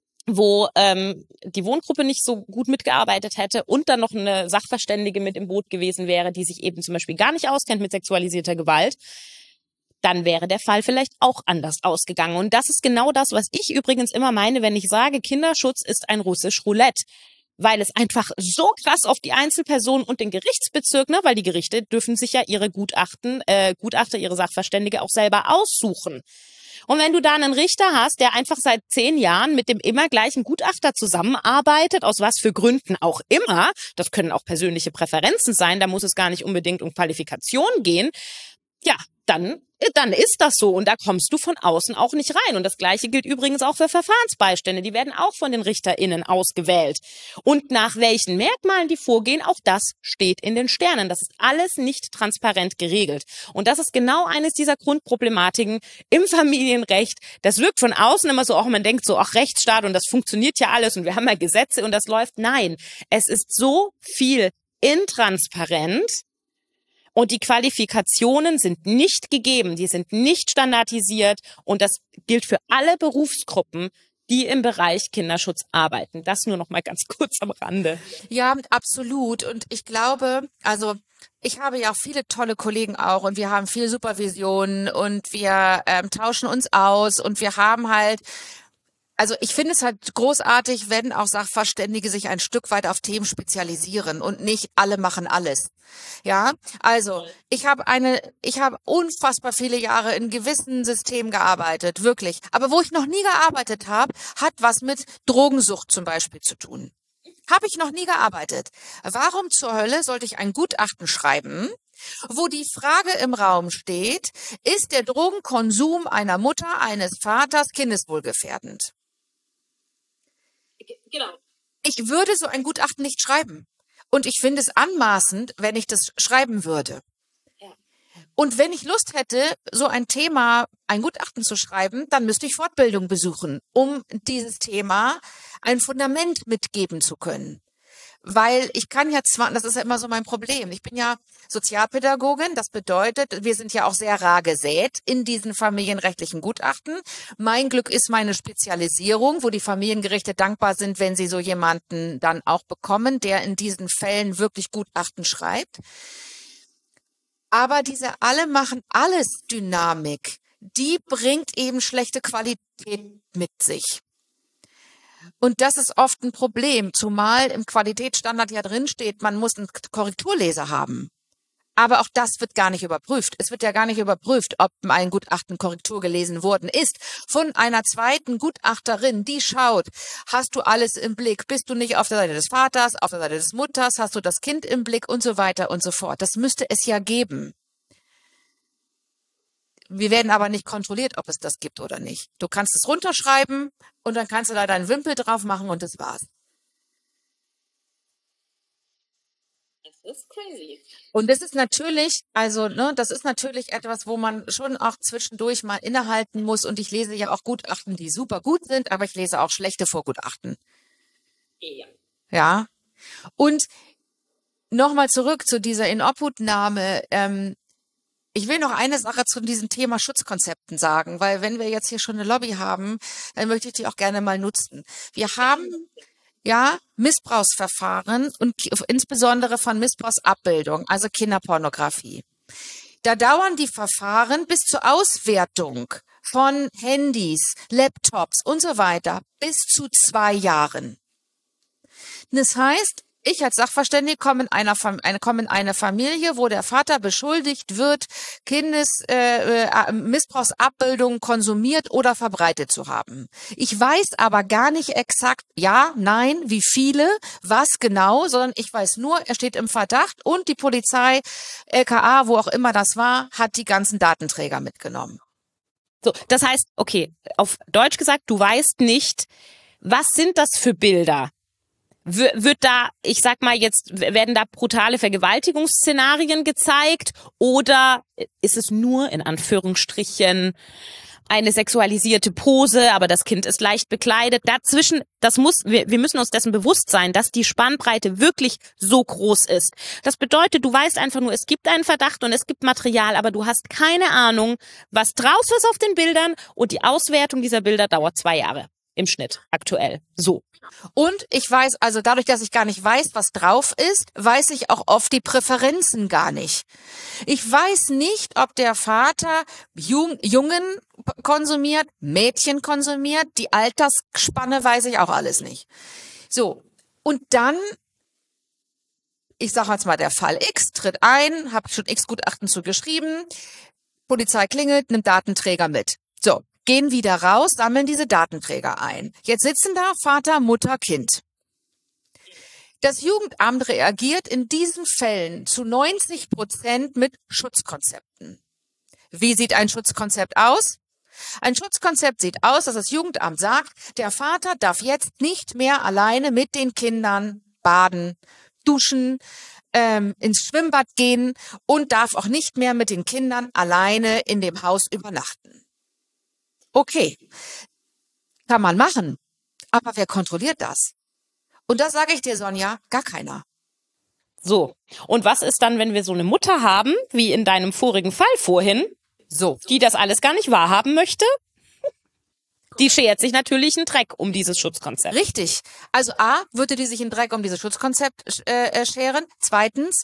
wo ähm, die Wohngruppe nicht so gut mitgearbeitet hätte und dann noch eine Sachverständige mit im Boot gewesen wäre, die sich eben zum Beispiel gar nicht auskennt mit sexualisierter Gewalt, dann wäre der Fall vielleicht auch anders ausgegangen. Und das ist genau das, was ich übrigens immer meine, wenn ich sage, Kinderschutz ist ein russisch Roulette. Weil es einfach so krass auf die Einzelperson und den Gerichtsbezirk, ne, weil die Gerichte dürfen sich ja ihre Gutachten, äh, Gutachter, ihre Sachverständige auch selber aussuchen. Und wenn du da einen Richter hast, der einfach seit zehn Jahren mit dem immer gleichen Gutachter zusammenarbeitet, aus was für Gründen auch immer, das können auch persönliche Präferenzen sein, da muss es gar nicht unbedingt um Qualifikation gehen, ja, dann, dann ist das so und da kommst du von außen auch nicht rein. Und das Gleiche gilt übrigens auch für Verfahrensbeistände. Die werden auch von den RichterInnen ausgewählt. Und nach welchen Merkmalen die vorgehen, auch das steht in den Sternen. Das ist alles nicht transparent geregelt. Und das ist genau eines dieser Grundproblematiken im Familienrecht. Das wirkt von außen immer so, auch man denkt so, ach, Rechtsstaat und das funktioniert ja alles und wir haben ja Gesetze und das läuft. Nein, es ist so viel intransparent. Und die Qualifikationen sind nicht gegeben, die sind nicht standardisiert und das gilt für alle Berufsgruppen, die im Bereich Kinderschutz arbeiten. Das nur noch mal ganz kurz am Rande. Ja, absolut. Und ich glaube, also ich habe ja auch viele tolle Kollegen auch und wir haben viel Supervision und wir ähm, tauschen uns aus und wir haben halt Also ich finde es halt großartig, wenn auch Sachverständige sich ein Stück weit auf Themen spezialisieren und nicht alle machen alles. Ja, also ich habe eine, ich habe unfassbar viele Jahre in gewissen Systemen gearbeitet, wirklich. Aber wo ich noch nie gearbeitet habe, hat was mit Drogensucht zum Beispiel zu tun. Habe ich noch nie gearbeitet. Warum zur Hölle sollte ich ein Gutachten schreiben, wo die Frage im Raum steht, ist der Drogenkonsum einer Mutter, eines Vaters kindeswohlgefährdend? Genau. Ich würde so ein Gutachten nicht schreiben. Und ich finde es anmaßend, wenn ich das schreiben würde. Ja. Und wenn ich Lust hätte, so ein Thema, ein Gutachten zu schreiben, dann müsste ich Fortbildung besuchen, um dieses Thema ein Fundament mitgeben zu können. Weil ich kann ja zwar, das ist ja immer so mein Problem, ich bin ja Sozialpädagogin, das bedeutet, wir sind ja auch sehr rar gesät in diesen familienrechtlichen Gutachten. Mein Glück ist meine Spezialisierung, wo die Familiengerichte dankbar sind, wenn sie so jemanden dann auch bekommen, der in diesen Fällen wirklich Gutachten schreibt. Aber diese alle machen alles Dynamik, die bringt eben schlechte Qualität mit sich. Und das ist oft ein Problem, zumal im Qualitätsstandard ja drin steht, man muss einen Korrekturleser haben. Aber auch das wird gar nicht überprüft. Es wird ja gar nicht überprüft, ob ein Gutachten Korrektur gelesen worden ist. Von einer zweiten Gutachterin, die schaut, hast du alles im Blick? Bist du nicht auf der Seite des Vaters, auf der Seite des Mutters? Hast du das Kind im Blick? Und so weiter und so fort. Das müsste es ja geben. Wir werden aber nicht kontrolliert, ob es das gibt oder nicht. Du kannst es runterschreiben und dann kannst du da deinen Wimpel drauf machen und das war's. Das ist crazy. Und das ist natürlich, also, ne, das ist natürlich etwas, wo man schon auch zwischendurch mal innehalten muss. Und ich lese ja auch Gutachten, die super gut sind, aber ich lese auch schlechte Vorgutachten. Ja. Ja. Und nochmal zurück zu dieser Inobhutnahme. Ähm, Ich will noch eine Sache zu diesem Thema Schutzkonzepten sagen, weil wenn wir jetzt hier schon eine Lobby haben, dann möchte ich die auch gerne mal nutzen. Wir haben ja Missbrauchsverfahren und insbesondere von Missbrauchsabbildung, also Kinderpornografie. Da dauern die Verfahren bis zur Auswertung von Handys, Laptops und so weiter bis zu zwei Jahren. Das heißt, Ich als Sachverständige komme in einer Fam- eine, komme in eine Familie, wo der Vater beschuldigt wird, Kindesmissbrauchsabbildungen äh, konsumiert oder verbreitet zu haben. Ich weiß aber gar nicht exakt, ja, nein, wie viele, was genau, sondern ich weiß nur, er steht im Verdacht und die Polizei, L K A, wo auch immer das war, hat die ganzen Datenträger mitgenommen. So, das heißt, okay, auf Deutsch gesagt, du weißt nicht, was sind das für Bilder? W- wird da, ich sag mal jetzt, werden da brutale Vergewaltigungsszenarien gezeigt oder ist es nur in Anführungsstrichen eine sexualisierte Pose, aber das Kind ist leicht bekleidet? Dazwischen, das muss, wir, wir müssen uns dessen bewusst sein, dass die Spannbreite wirklich so groß ist. Das bedeutet, du weißt einfach nur, es gibt einen Verdacht und es gibt Material, aber du hast keine Ahnung, was drauf ist auf den Bildern und die Auswertung dieser Bilder dauert zwei Jahre. Im Schnitt, aktuell. So. Und ich weiß, also dadurch, dass ich gar nicht weiß, was drauf ist, weiß ich auch oft die Präferenzen gar nicht. Ich weiß nicht, ob der Vater Jung, Jungen konsumiert, Mädchen konsumiert, die Altersspanne weiß ich auch alles nicht. So, und dann, ich sage jetzt mal, der Fall X tritt ein, habe schon X-Gutachten zu geschrieben, Polizei klingelt, nimmt Datenträger mit. So. Gehen wieder raus, sammeln diese Datenträger ein. Jetzt sitzen da Vater, Mutter, Kind. Das Jugendamt reagiert in diesen Fällen zu neunzig Prozent mit Schutzkonzepten. Wie sieht ein Schutzkonzept aus? Ein Schutzkonzept sieht aus, dass das Jugendamt sagt, der Vater darf jetzt nicht mehr alleine mit den Kindern baden, duschen, ähm, ins Schwimmbad gehen und darf auch nicht mehr mit den Kindern alleine in dem Haus übernachten. Okay, kann man machen, aber wer kontrolliert das? Und das sage ich dir, Sonja, gar keiner. So, und was ist dann, wenn wir so eine Mutter haben, wie in deinem vorigen Fall vorhin, so, die das alles gar nicht wahrhaben möchte? Die schert sich natürlich einen Dreck um dieses Schutzkonzept. Richtig. Also A, würde die sich einen Dreck um dieses Schutzkonzept äh, scheren. Zweitens,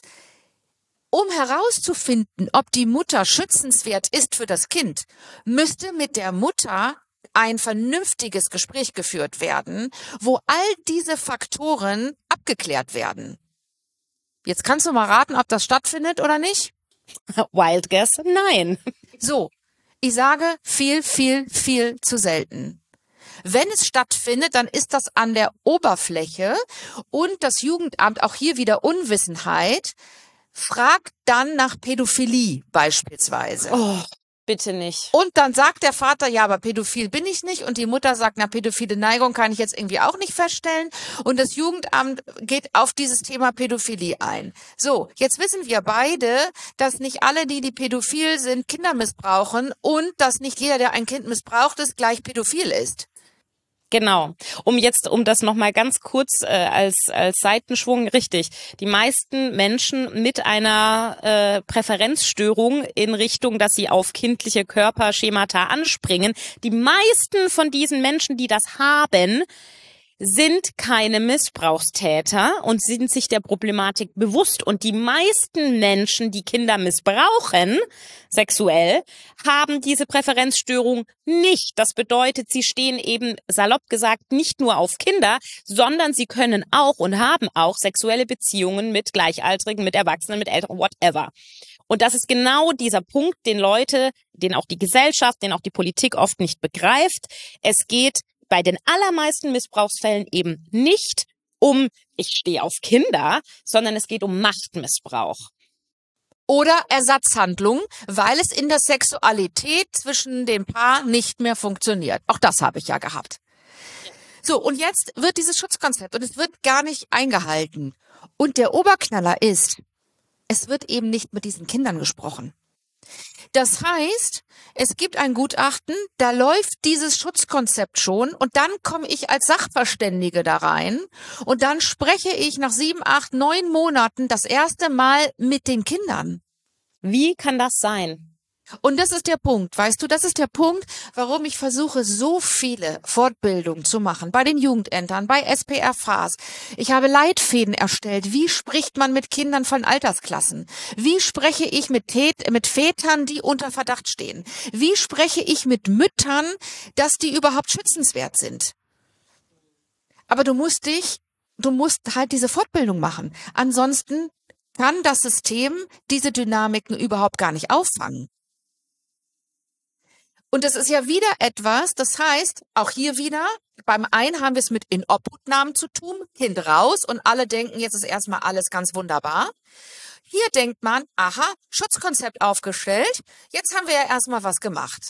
um herauszufinden, ob die Mutter schützenswert ist für das Kind, müsste mit der Mutter ein vernünftiges Gespräch geführt werden, wo all diese Faktoren abgeklärt werden. Jetzt kannst du mal raten, ob das stattfindet oder nicht? Wild guess, nein. So, ich sage viel, viel, viel zu selten. Wenn es stattfindet, dann ist das an der Oberfläche und das Jugendamt, auch hier wieder Unwissenheit, fragt dann nach Pädophilie beispielsweise. Oh, bitte nicht. Und dann sagt der Vater, ja, aber pädophil bin ich nicht. Und die Mutter sagt, na, pädophile Neigung kann ich jetzt irgendwie auch nicht feststellen. Und das Jugendamt geht auf dieses Thema Pädophilie ein. So, jetzt wissen wir beide, dass nicht alle, die, die pädophil sind, Kinder missbrauchen und dass nicht jeder, der ein Kind missbraucht ist, gleich pädophil ist. Genau. Um jetzt, um das nochmal ganz kurz äh, als als Seitenschwung, richtig. Die meisten Menschen mit einer äh, Präferenzstörung in Richtung, dass sie auf kindliche Körperschemata anspringen, die meisten von diesen Menschen, die das haben, sind keine Missbrauchstäter und sind sich der Problematik bewusst. Und die meisten Menschen, die Kinder missbrauchen, sexuell, haben diese Präferenzstörung nicht. Das bedeutet, sie stehen eben, salopp gesagt, nicht nur auf Kinder, sondern sie können auch und haben auch sexuelle Beziehungen mit Gleichaltrigen, mit Erwachsenen, mit Eltern, whatever. Und das ist genau dieser Punkt, den Leute, den auch die Gesellschaft, den auch die Politik oft nicht begreift. Es geht bei den allermeisten Missbrauchsfällen eben nicht um, ich stehe auf Kinder, sondern es geht um Machtmissbrauch. Oder Ersatzhandlung, weil es in der Sexualität zwischen dem Paar nicht mehr funktioniert. Auch das habe ich ja gehabt. So, und jetzt wird dieses Schutzkonzept und es wird gar nicht eingehalten. Und der Oberknaller ist, es wird eben nicht mit diesen Kindern gesprochen. Das heißt, es gibt ein Gutachten, da läuft dieses Schutzkonzept schon und dann komme ich als Sachverständige da rein und dann spreche ich nach sieben, acht, neun Monaten das erste Mal mit den Kindern. Wie kann das sein? Und das ist der Punkt, weißt du, das ist der Punkt, warum ich versuche, so viele Fortbildungen zu machen, bei den Jugendämtern, bei S P R F A S. Ich habe Leitfäden erstellt. Wie spricht man mit Kindern von Altersklassen? Wie spreche ich mit, Tät- mit Vätern, die unter Verdacht stehen? Wie spreche ich mit Müttern, dass die überhaupt schützenswert sind? Aber du musst dich du musst halt diese Fortbildung machen. Ansonsten kann das System diese Dynamiken überhaupt gar nicht auffangen. Und das ist ja wieder etwas, das heißt, auch hier wieder, beim einen haben wir es mit Inobhutnahmen zu tun, Kind raus und alle denken, jetzt ist erstmal alles ganz wunderbar. Hier denkt man, aha, Schutzkonzept aufgestellt, jetzt haben wir ja erstmal was gemacht.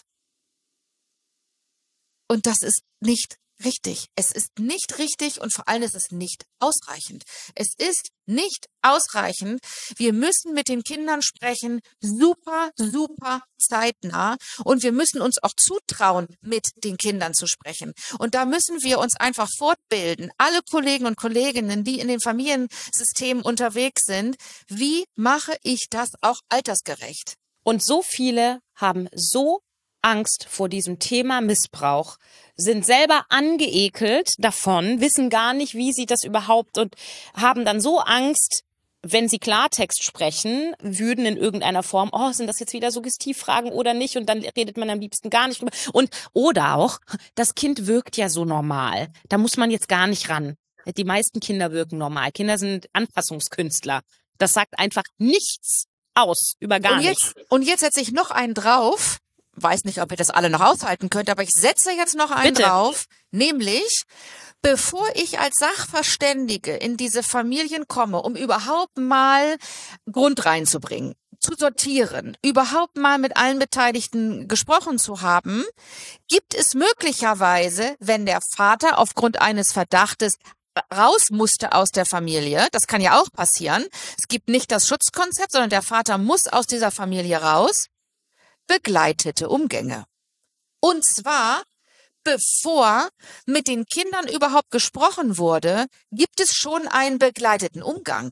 Und das ist nicht richtig. Es ist nicht richtig und vor allem ist es nicht ausreichend. Es ist nicht ausreichend. Wir müssen mit den Kindern sprechen, super, super zeitnah. Und wir müssen uns auch zutrauen, mit den Kindern zu sprechen. Und da müssen wir uns einfach fortbilden. Alle Kollegen und Kolleginnen, die in den Familiensystemen unterwegs sind, wie mache ich das auch altersgerecht? Und so viele haben so Angst vor diesem Thema Missbrauch, sind selber angeekelt davon, wissen gar nicht, wie sie das überhaupt und haben dann so Angst, wenn sie Klartext sprechen, würden in irgendeiner Form, oh, sind das jetzt wieder Suggestivfragen oder nicht? Und dann redet man am liebsten gar nicht drüber. Und, oder auch, das Kind wirkt ja so normal. Da muss man jetzt gar nicht ran. Die meisten Kinder wirken normal. Kinder sind Anpassungskünstler. Das sagt einfach nichts aus über gar und jetzt, nichts. Und jetzt setze ich noch einen drauf. Weiß nicht, ob ihr das alle noch aushalten könnt, aber ich setze jetzt noch einen Bitte. drauf, nämlich, bevor ich als Sachverständige in diese Familien komme, um überhaupt mal Grund reinzubringen, zu sortieren, überhaupt mal mit allen Beteiligten gesprochen zu haben, gibt es möglicherweise, wenn der Vater aufgrund eines Verdachtes raus musste aus der Familie, das kann ja auch passieren, es gibt nicht das Schutzkonzept, sondern der Vater muss aus dieser Familie raus, begleitete Umgänge. Und zwar, bevor mit den Kindern überhaupt gesprochen wurde, gibt es schon einen begleiteten Umgang.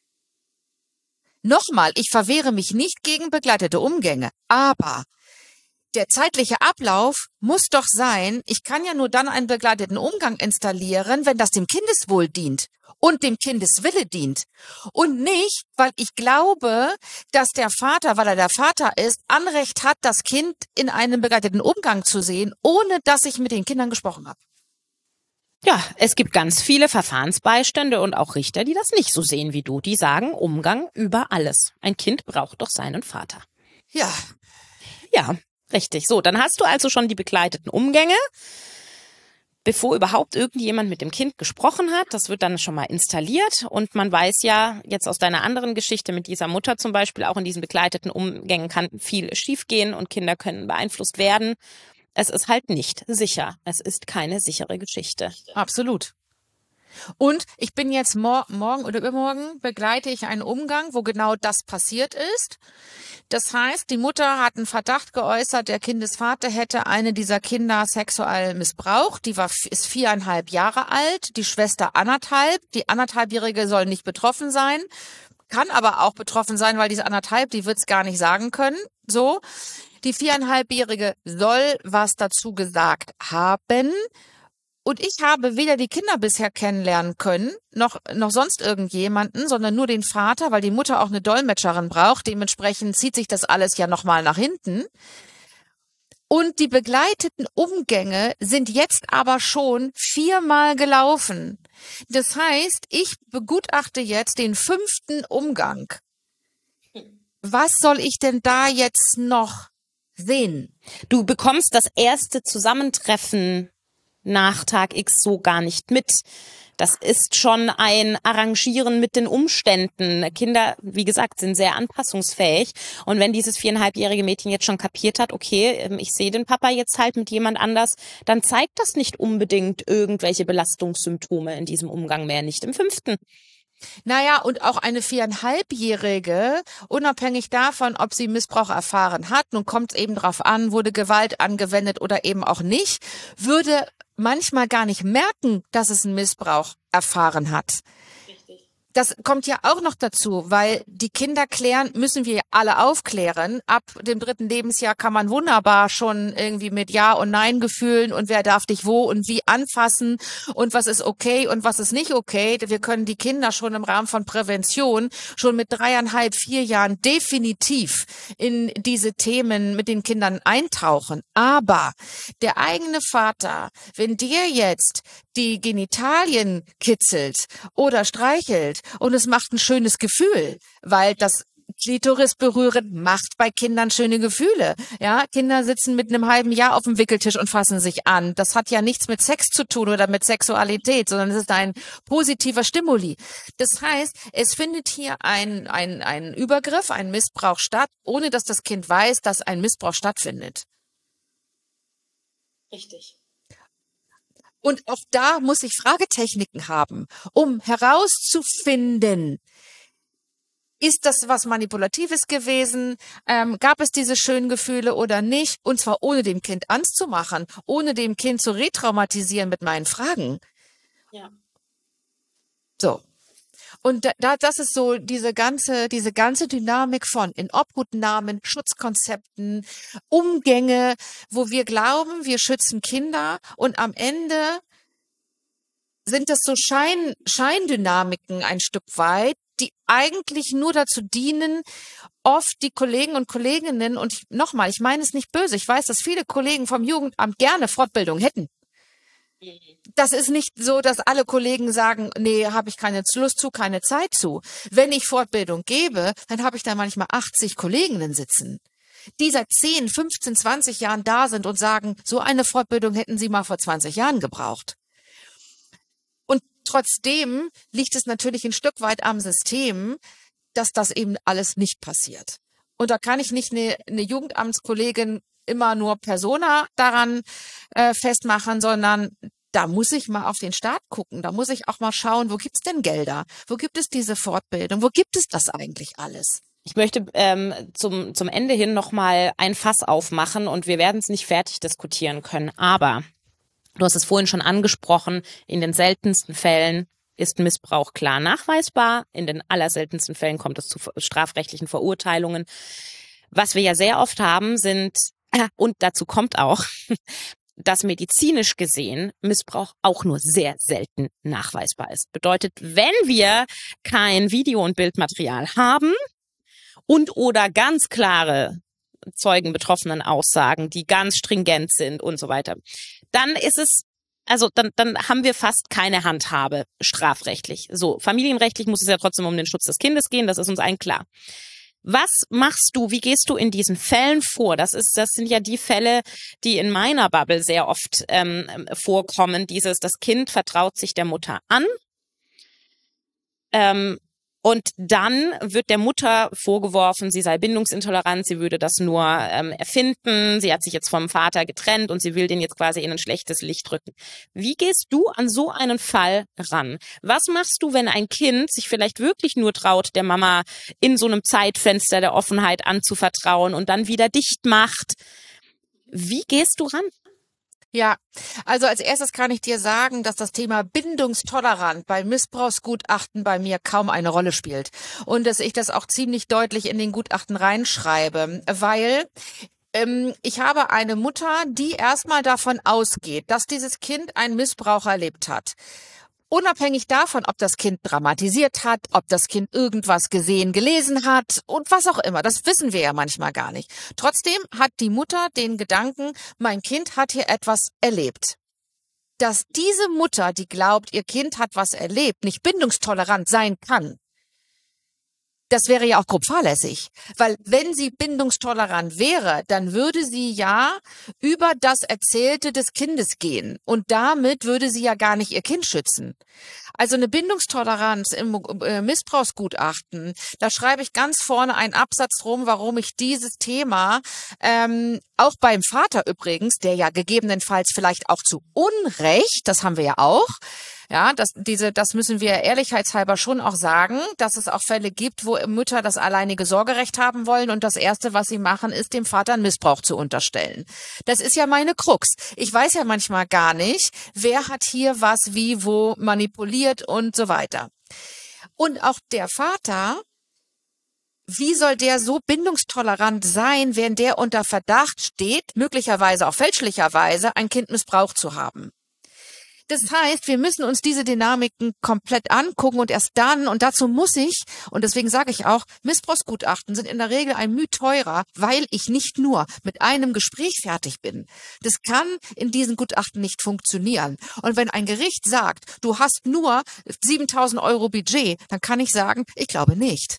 Nochmal, ich verwehre mich nicht gegen begleitete Umgänge, aber der zeitliche Ablauf muss doch sein, ich kann ja nur dann einen begleiteten Umgang installieren, wenn das dem Kindeswohl dient und dem Kindeswille dient. Und nicht, weil ich glaube, dass der Vater, weil er der Vater ist, Anrecht hat, das Kind in einem begleiteten Umgang zu sehen, ohne dass ich mit den Kindern gesprochen habe. Ja, es gibt ganz viele Verfahrensbeistände und auch Richter, die das nicht so sehen wie du. Die sagen, Umgang über alles. Ein Kind braucht doch seinen Vater. Ja. Ja, richtig. So, dann hast du also schon die begleiteten Umgänge, bevor überhaupt irgendjemand mit dem Kind gesprochen hat. Das wird dann schon mal installiert und man weiß ja jetzt aus deiner anderen Geschichte mit dieser Mutter zum Beispiel, auch in diesen begleiteten Umgängen kann viel schiefgehen und Kinder können beeinflusst werden. Es ist halt nicht sicher. Es ist keine sichere Geschichte. Absolut. Und ich bin jetzt mor- morgen oder übermorgen begleite ich einen Umgang, wo genau das passiert ist. Das heißt, die Mutter hat einen Verdacht geäußert, der Kindesvater hätte eine dieser Kinder sexuell missbraucht. Die war, ist viereinhalb Jahre alt, die Schwester anderthalb. Die anderthalbjährige soll nicht betroffen sein, kann aber auch betroffen sein, weil diese anderthalb, die wird's gar nicht sagen können. So, die viereinhalbjährige soll was dazu gesagt haben. Und ich habe weder die Kinder bisher kennenlernen können, noch, noch sonst irgendjemanden, sondern nur den Vater, weil die Mutter auch eine Dolmetscherin braucht. Dementsprechend zieht sich das alles ja nochmal nach hinten. Und die begleiteten Umgänge sind jetzt aber schon viermal gelaufen. Das heißt, ich begutachte jetzt den fünften Umgang. Was soll ich denn da jetzt noch sehen? Du bekommst das erste Zusammentreffen nach Tag X so gar nicht mit. Das ist schon ein Arrangieren mit den Umständen. Kinder, wie gesagt, sind sehr anpassungsfähig. Und wenn dieses viereinhalbjährige Mädchen jetzt schon kapiert hat, okay, ich sehe den Papa jetzt halt mit jemand anders, dann zeigt das nicht unbedingt irgendwelche Belastungssymptome in diesem Umgang mehr, nicht im fünften. Naja, und auch eine viereinhalbjährige, unabhängig davon, ob sie Missbrauch erfahren hat, nun kommt es eben drauf an, wurde Gewalt angewendet oder eben auch nicht, würde manchmal gar nicht merken, dass es einen Missbrauch erfahren hat. Richtig. das kommt ja auch noch dazu, weil die Kinder klären, müssen wir alle aufklären. Ab dem dritten Lebensjahr kann man wunderbar schon irgendwie mit Ja und Nein Gefühlen und wer darf dich wo und wie anfassen und was ist okay und was ist nicht okay. Wir können die Kinder schon im Rahmen von Prävention schon mit dreieinhalb, vier Jahren definitiv in diese Themen mit den Kindern eintauchen. Aber der eigene Vater, wenn der jetzt die Genitalien kitzelt oder streichelt und es macht ein schönes Gefühl, weil das Klitoris berühren macht bei Kindern schöne Gefühle. Ja, Kinder sitzen mit einem halben Jahr auf dem Wickeltisch und fassen sich an. Das hat ja nichts mit Sex zu tun oder mit Sexualität, sondern es ist ein positiver Stimuli. Das heißt, es findet hier ein, ein, ein Übergriff, ein Missbrauch statt, ohne dass das Kind weiß, dass ein Missbrauch stattfindet. Richtig. Und auch da muss ich Fragetechniken haben, um herauszufinden, ist das was Manipulatives gewesen? Ähm, gab es diese schönen Gefühle oder nicht? Und zwar ohne dem Kind Angst zu machen, ohne dem Kind zu retraumatisieren mit meinen Fragen. Ja. So. Und da, da, das ist so diese ganze, diese ganze Dynamik von Inobhutnahmen, Schutzkonzepten, Umgänge, wo wir glauben, wir schützen Kinder und am Ende sind das so Schein, Scheindynamiken ein Stück weit, die eigentlich nur dazu dienen, oft die Kollegen und Kolleginnen, und ich, nochmal, ich meine es nicht böse, ich weiß, dass viele Kollegen vom Jugendamt gerne Fortbildung hätten. Das ist nicht so, dass alle Kollegen sagen, nee, habe ich keine Lust zu, keine Zeit zu. Wenn ich Fortbildung gebe, dann habe ich da manchmal achtzig Kolleginnen sitzen, die seit zehn, fünfzehn, zwanzig Jahren da sind und sagen, so eine Fortbildung hätten sie mal vor zwanzig Jahren gebraucht. Und trotzdem liegt es natürlich ein Stück weit am System, dass das eben alles nicht passiert. Und da kann ich nicht eine, eine Jugendamtskollegin immer nur Persona daran äh, festmachen, sondern da muss ich mal auf den Staat gucken. Da muss ich auch mal schauen, wo gibt's denn Gelder? Wo gibt es diese Fortbildung? Wo gibt es das eigentlich alles? Ich möchte ähm, zum, zum Ende hin nochmal ein Fass aufmachen und wir werden es nicht fertig diskutieren können. Aber du hast es vorhin schon angesprochen, in den seltensten Fällen ist Missbrauch klar nachweisbar. In den allerseltensten Fällen kommt es zu strafrechtlichen Verurteilungen. Was wir ja sehr oft haben, sind, und dazu kommt auch, dass medizinisch gesehen Missbrauch auch nur sehr selten nachweisbar ist. Bedeutet, wenn wir kein Video- und Bildmaterial haben und oder ganz klare Zeugen betroffenen Aussagen, die ganz stringent sind und so weiter, dann ist es, also dann, dann haben wir fast keine Handhabe strafrechtlich. So, familienrechtlich muss es ja trotzdem um den Schutz des Kindes gehen, das ist uns allen klar. Was machst du, wie gehst du in diesen Fällen vor? Das ist, das sind ja die Fälle, die in meiner Bubble sehr oft ähm, vorkommen. Dieses, das Kind vertraut sich der Mutter an. Ähm, Und dann wird der Mutter vorgeworfen, sie sei bindungsintolerant, sie würde das nur ähm, erfinden, sie hat sich jetzt vom Vater getrennt und sie will den jetzt quasi in ein schlechtes Licht rücken. Wie gehst du an so einen Fall ran? Was machst du, wenn ein Kind sich vielleicht wirklich nur traut, der Mama in so einem Zeitfenster der Offenheit anzuvertrauen und dann wieder dicht macht? Wie gehst du ran? Ja, also als erstes kann ich dir sagen, dass das Thema bindungstolerant bei Missbrauchsgutachten bei mir kaum eine Rolle spielt und dass ich das auch ziemlich deutlich in den Gutachten reinschreibe, weil ähm, ich habe eine Mutter, die erstmal davon ausgeht, dass dieses Kind einen Missbrauch erlebt hat. Unabhängig davon, ob das Kind dramatisiert hat, ob das Kind irgendwas gesehen, gelesen hat und was auch immer. Das wissen wir ja manchmal gar nicht. Trotzdem hat die Mutter den Gedanken, mein Kind hat hier etwas erlebt. Dass diese Mutter, die glaubt, ihr Kind hat was erlebt, nicht bindungstolerant sein kann, das wäre ja auch grob fahrlässig. Weil wenn sie bindungstolerant wäre, dann würde sie ja über das Erzählte des Kindes gehen. Und damit würde sie ja gar nicht ihr Kind schützen. Also eine Bindungstoleranz im äh, Missbrauchsgutachten, da schreibe ich ganz vorne einen Absatz rum, warum ich dieses Thema, ähm, auch beim Vater übrigens, der ja gegebenenfalls vielleicht auch zu Unrecht, das haben wir ja auch, ja, das, diese, das müssen wir ehrlichkeitshalber schon auch sagen, dass es auch Fälle gibt, wo Mütter das alleinige Sorgerecht haben wollen und das Erste, was sie machen, ist, dem Vater einen Missbrauch zu unterstellen. Das ist ja meine Krux. Ich weiß ja manchmal gar nicht, wer hat hier was, wie, wo manipuliert und so weiter. Und auch der Vater, wie soll der so bindungstolerant sein, wenn der unter Verdacht steht, möglicherweise auch fälschlicherweise, ein Kind missbraucht zu haben? Das heißt, wir müssen uns diese Dynamiken komplett angucken und erst dann, und dazu muss ich, und deswegen sage ich auch, Missbrauchsgutachten sind in der Regel ein Mühe teurer, weil ich nicht nur mit einem Gespräch fertig bin. Das kann in diesen Gutachten nicht funktionieren. Und wenn ein Gericht sagt, du hast nur siebentausend Euro Budget, dann kann ich sagen, ich glaube nicht.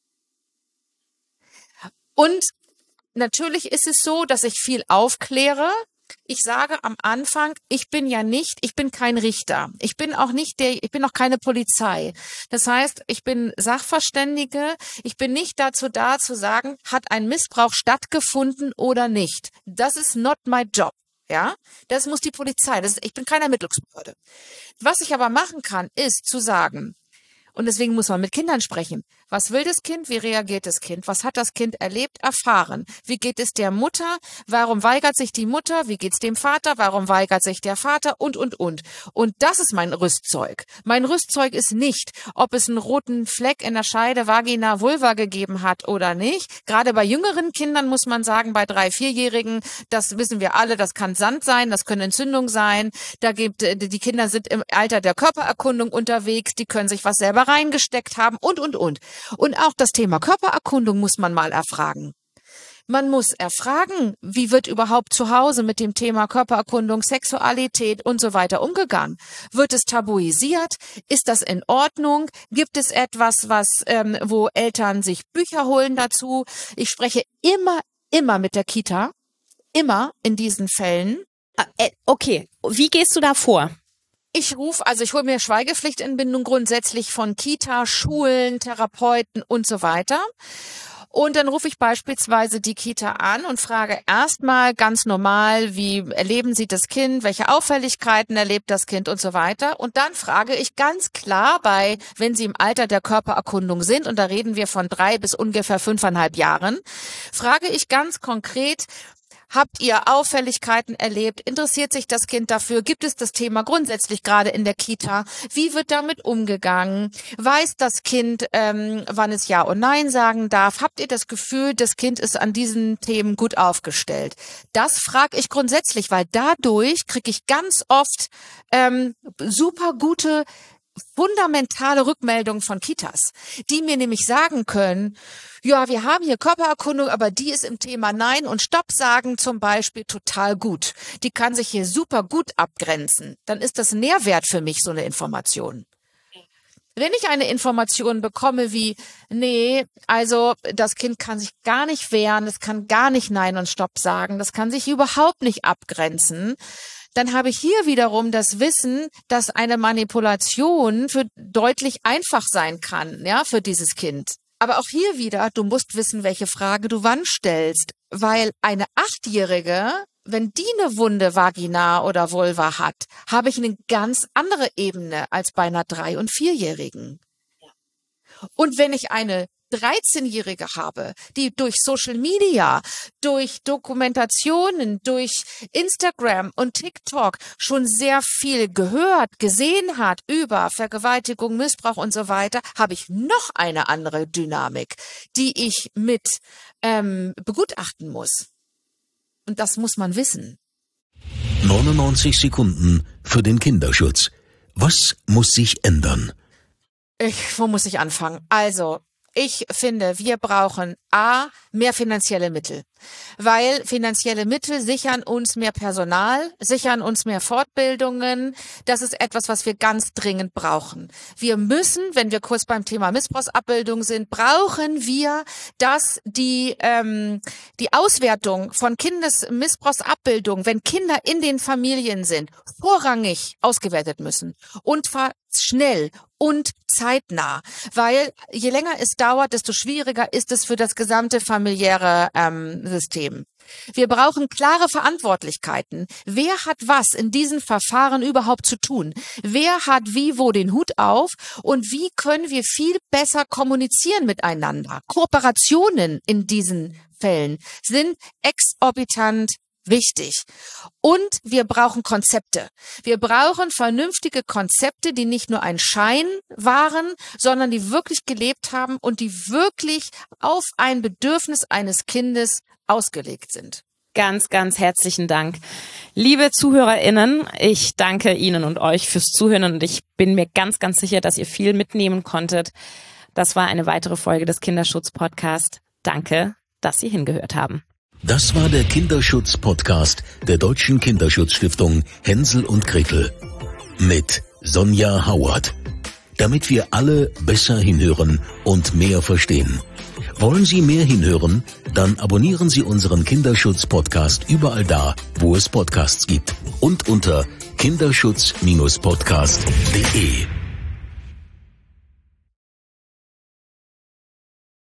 Und natürlich ist es so, dass ich viel aufkläre. Ich sage am Anfang, ich bin ja nicht, ich bin kein Richter. Ich bin auch nicht der, ich bin auch keine Polizei. Das heißt, ich bin Sachverständige. Ich bin nicht dazu da zu sagen, hat ein Missbrauch stattgefunden oder nicht. Das ist not my job. Ja, das muss die Polizei. Das ist, ich bin keine Ermittlungsbehörde. Was ich aber machen kann, ist zu sagen, und deswegen muss man mit Kindern sprechen. Was will das Kind? Wie reagiert das Kind? Was hat das Kind erlebt, erfahren? Wie geht es der Mutter? Warum weigert sich die Mutter? Wie geht's dem Vater? Warum weigert sich der Vater? Und, und, und. Und das ist mein Rüstzeug. Mein Rüstzeug ist nicht, ob es einen roten Fleck in der Scheide Vagina, Vulva gegeben hat oder nicht. Gerade bei jüngeren Kindern muss man sagen, bei drei-, vierjährigen, das wissen wir alle, das kann Sand sein, das können Entzündungen sein. Da gibt, die Kinder sind im Alter der Körpererkundung unterwegs, die können sich was selber reingesteckt haben und, und, und. Und auch das Thema Körpererkundung muss man mal erfragen. Man muss erfragen, wie wird überhaupt zu Hause mit dem Thema Körpererkundung, Sexualität und so weiter umgegangen? Wird es tabuisiert? Ist das in Ordnung? Gibt es etwas, was, ähm, wo Eltern sich Bücher holen dazu? Ich spreche immer, immer mit der Kita, immer in diesen Fällen. Äh, okay, wie gehst du da vor? Ich rufe, also ich hole mir Schweigepflichtentbindung grundsätzlich von Kita, Schulen, Therapeuten und so weiter. Und dann rufe ich beispielsweise die Kita an und frage erstmal ganz normal, wie erleben Sie das Kind, welche Auffälligkeiten erlebt das Kind und so weiter. Und dann frage ich ganz klar bei, wenn Sie im Alter der Körpererkundung sind, und da reden wir von drei bis ungefähr fünfeinhalb Jahren, frage ich ganz konkret, habt ihr Auffälligkeiten erlebt? Interessiert sich das Kind dafür? Gibt es das Thema grundsätzlich gerade in der Kita? Wie wird damit umgegangen? Weiß das Kind, ähm, wann es Ja und Nein sagen darf? Habt ihr das Gefühl, das Kind ist an diesen Themen gut aufgestellt? Das frage ich grundsätzlich, weil dadurch kriege ich ganz oft ähm, super gute fundamentale Rückmeldungen von Kitas, die mir nämlich sagen können, ja, wir haben hier Körpererkundung, aber die ist im Thema Nein und Stopp sagen zum Beispiel total gut. Die kann sich hier super gut abgrenzen. Dann ist das Nährwert für mich, so eine Information. Wenn ich eine Information bekomme wie, nee, also das Kind kann sich gar nicht wehren, es kann gar nicht Nein und Stopp sagen, das kann sich überhaupt nicht abgrenzen, dann habe ich hier wiederum das Wissen, dass eine Manipulation für deutlich einfach sein kann, ja, für dieses Kind. Aber auch hier wieder, du musst wissen, welche Frage du wann stellst, weil eine Achtjährige, wenn die eine wunde Vagina oder Vulva hat, habe ich eine ganz andere Ebene als bei einer Drei- und Vierjährigen. Und wenn ich eine dreizehnjährige habe, die durch Social Media, durch Dokumentationen, durch Instagram und TikTok schon sehr viel gehört, gesehen hat über Vergewaltigung, Missbrauch und so weiter, habe ich noch eine andere Dynamik, die ich mit ähm, begutachten muss. Und das muss man wissen. neunundneunzig Sekunden für den Kinderschutz. Was muss sich ändern? Ich, wo muss ich anfangen? Also, ich finde, wir brauchen A, mehr finanzielle Mittel, weil finanzielle Mittel sichern uns mehr Personal, sichern uns mehr Fortbildungen. Das ist etwas, was wir ganz dringend brauchen. Wir müssen, wenn wir kurz beim Thema Missbrauchsabbildung sind, brauchen wir, dass die ähm, die Auswertung von Kindesmissbrauchsabbildung, wenn Kinder in den Familien sind, vorrangig ausgewertet müssen und zwar schnell und zeitnah, weil je länger es dauert, desto schwieriger ist es für das gesamte familiäre ähm, System. Wir brauchen klare Verantwortlichkeiten. Wer hat was in diesen Verfahren überhaupt zu tun? Wer hat wie wo den Hut auf? Und wie können wir viel besser kommunizieren miteinander? Kooperationen in diesen Fällen sind exorbitant wichtig. Und wir brauchen Konzepte. Wir brauchen vernünftige Konzepte, die nicht nur ein Schein waren, sondern die wirklich gelebt haben und die wirklich auf ein Bedürfnis eines Kindes ausgelegt sind. Ganz, ganz herzlichen Dank. Liebe ZuhörerInnen, ich danke Ihnen und euch fürs Zuhören und ich bin mir ganz, ganz sicher, dass ihr viel mitnehmen konntet. Das war eine weitere Folge des Kinderschutz-Podcast. Danke, dass Sie hingehört haben. Das war der Kinderschutz-Podcast der Deutschen Kinderschutzstiftung Hänsel und Gretel mit Sonja Hauert. Damit wir alle besser hinhören und mehr verstehen. Wollen Sie mehr hinhören? Dann abonnieren Sie unseren Kinderschutz-Podcast überall da, wo es Podcasts gibt und unter kinderschutz Bindestrich podcast punkt de.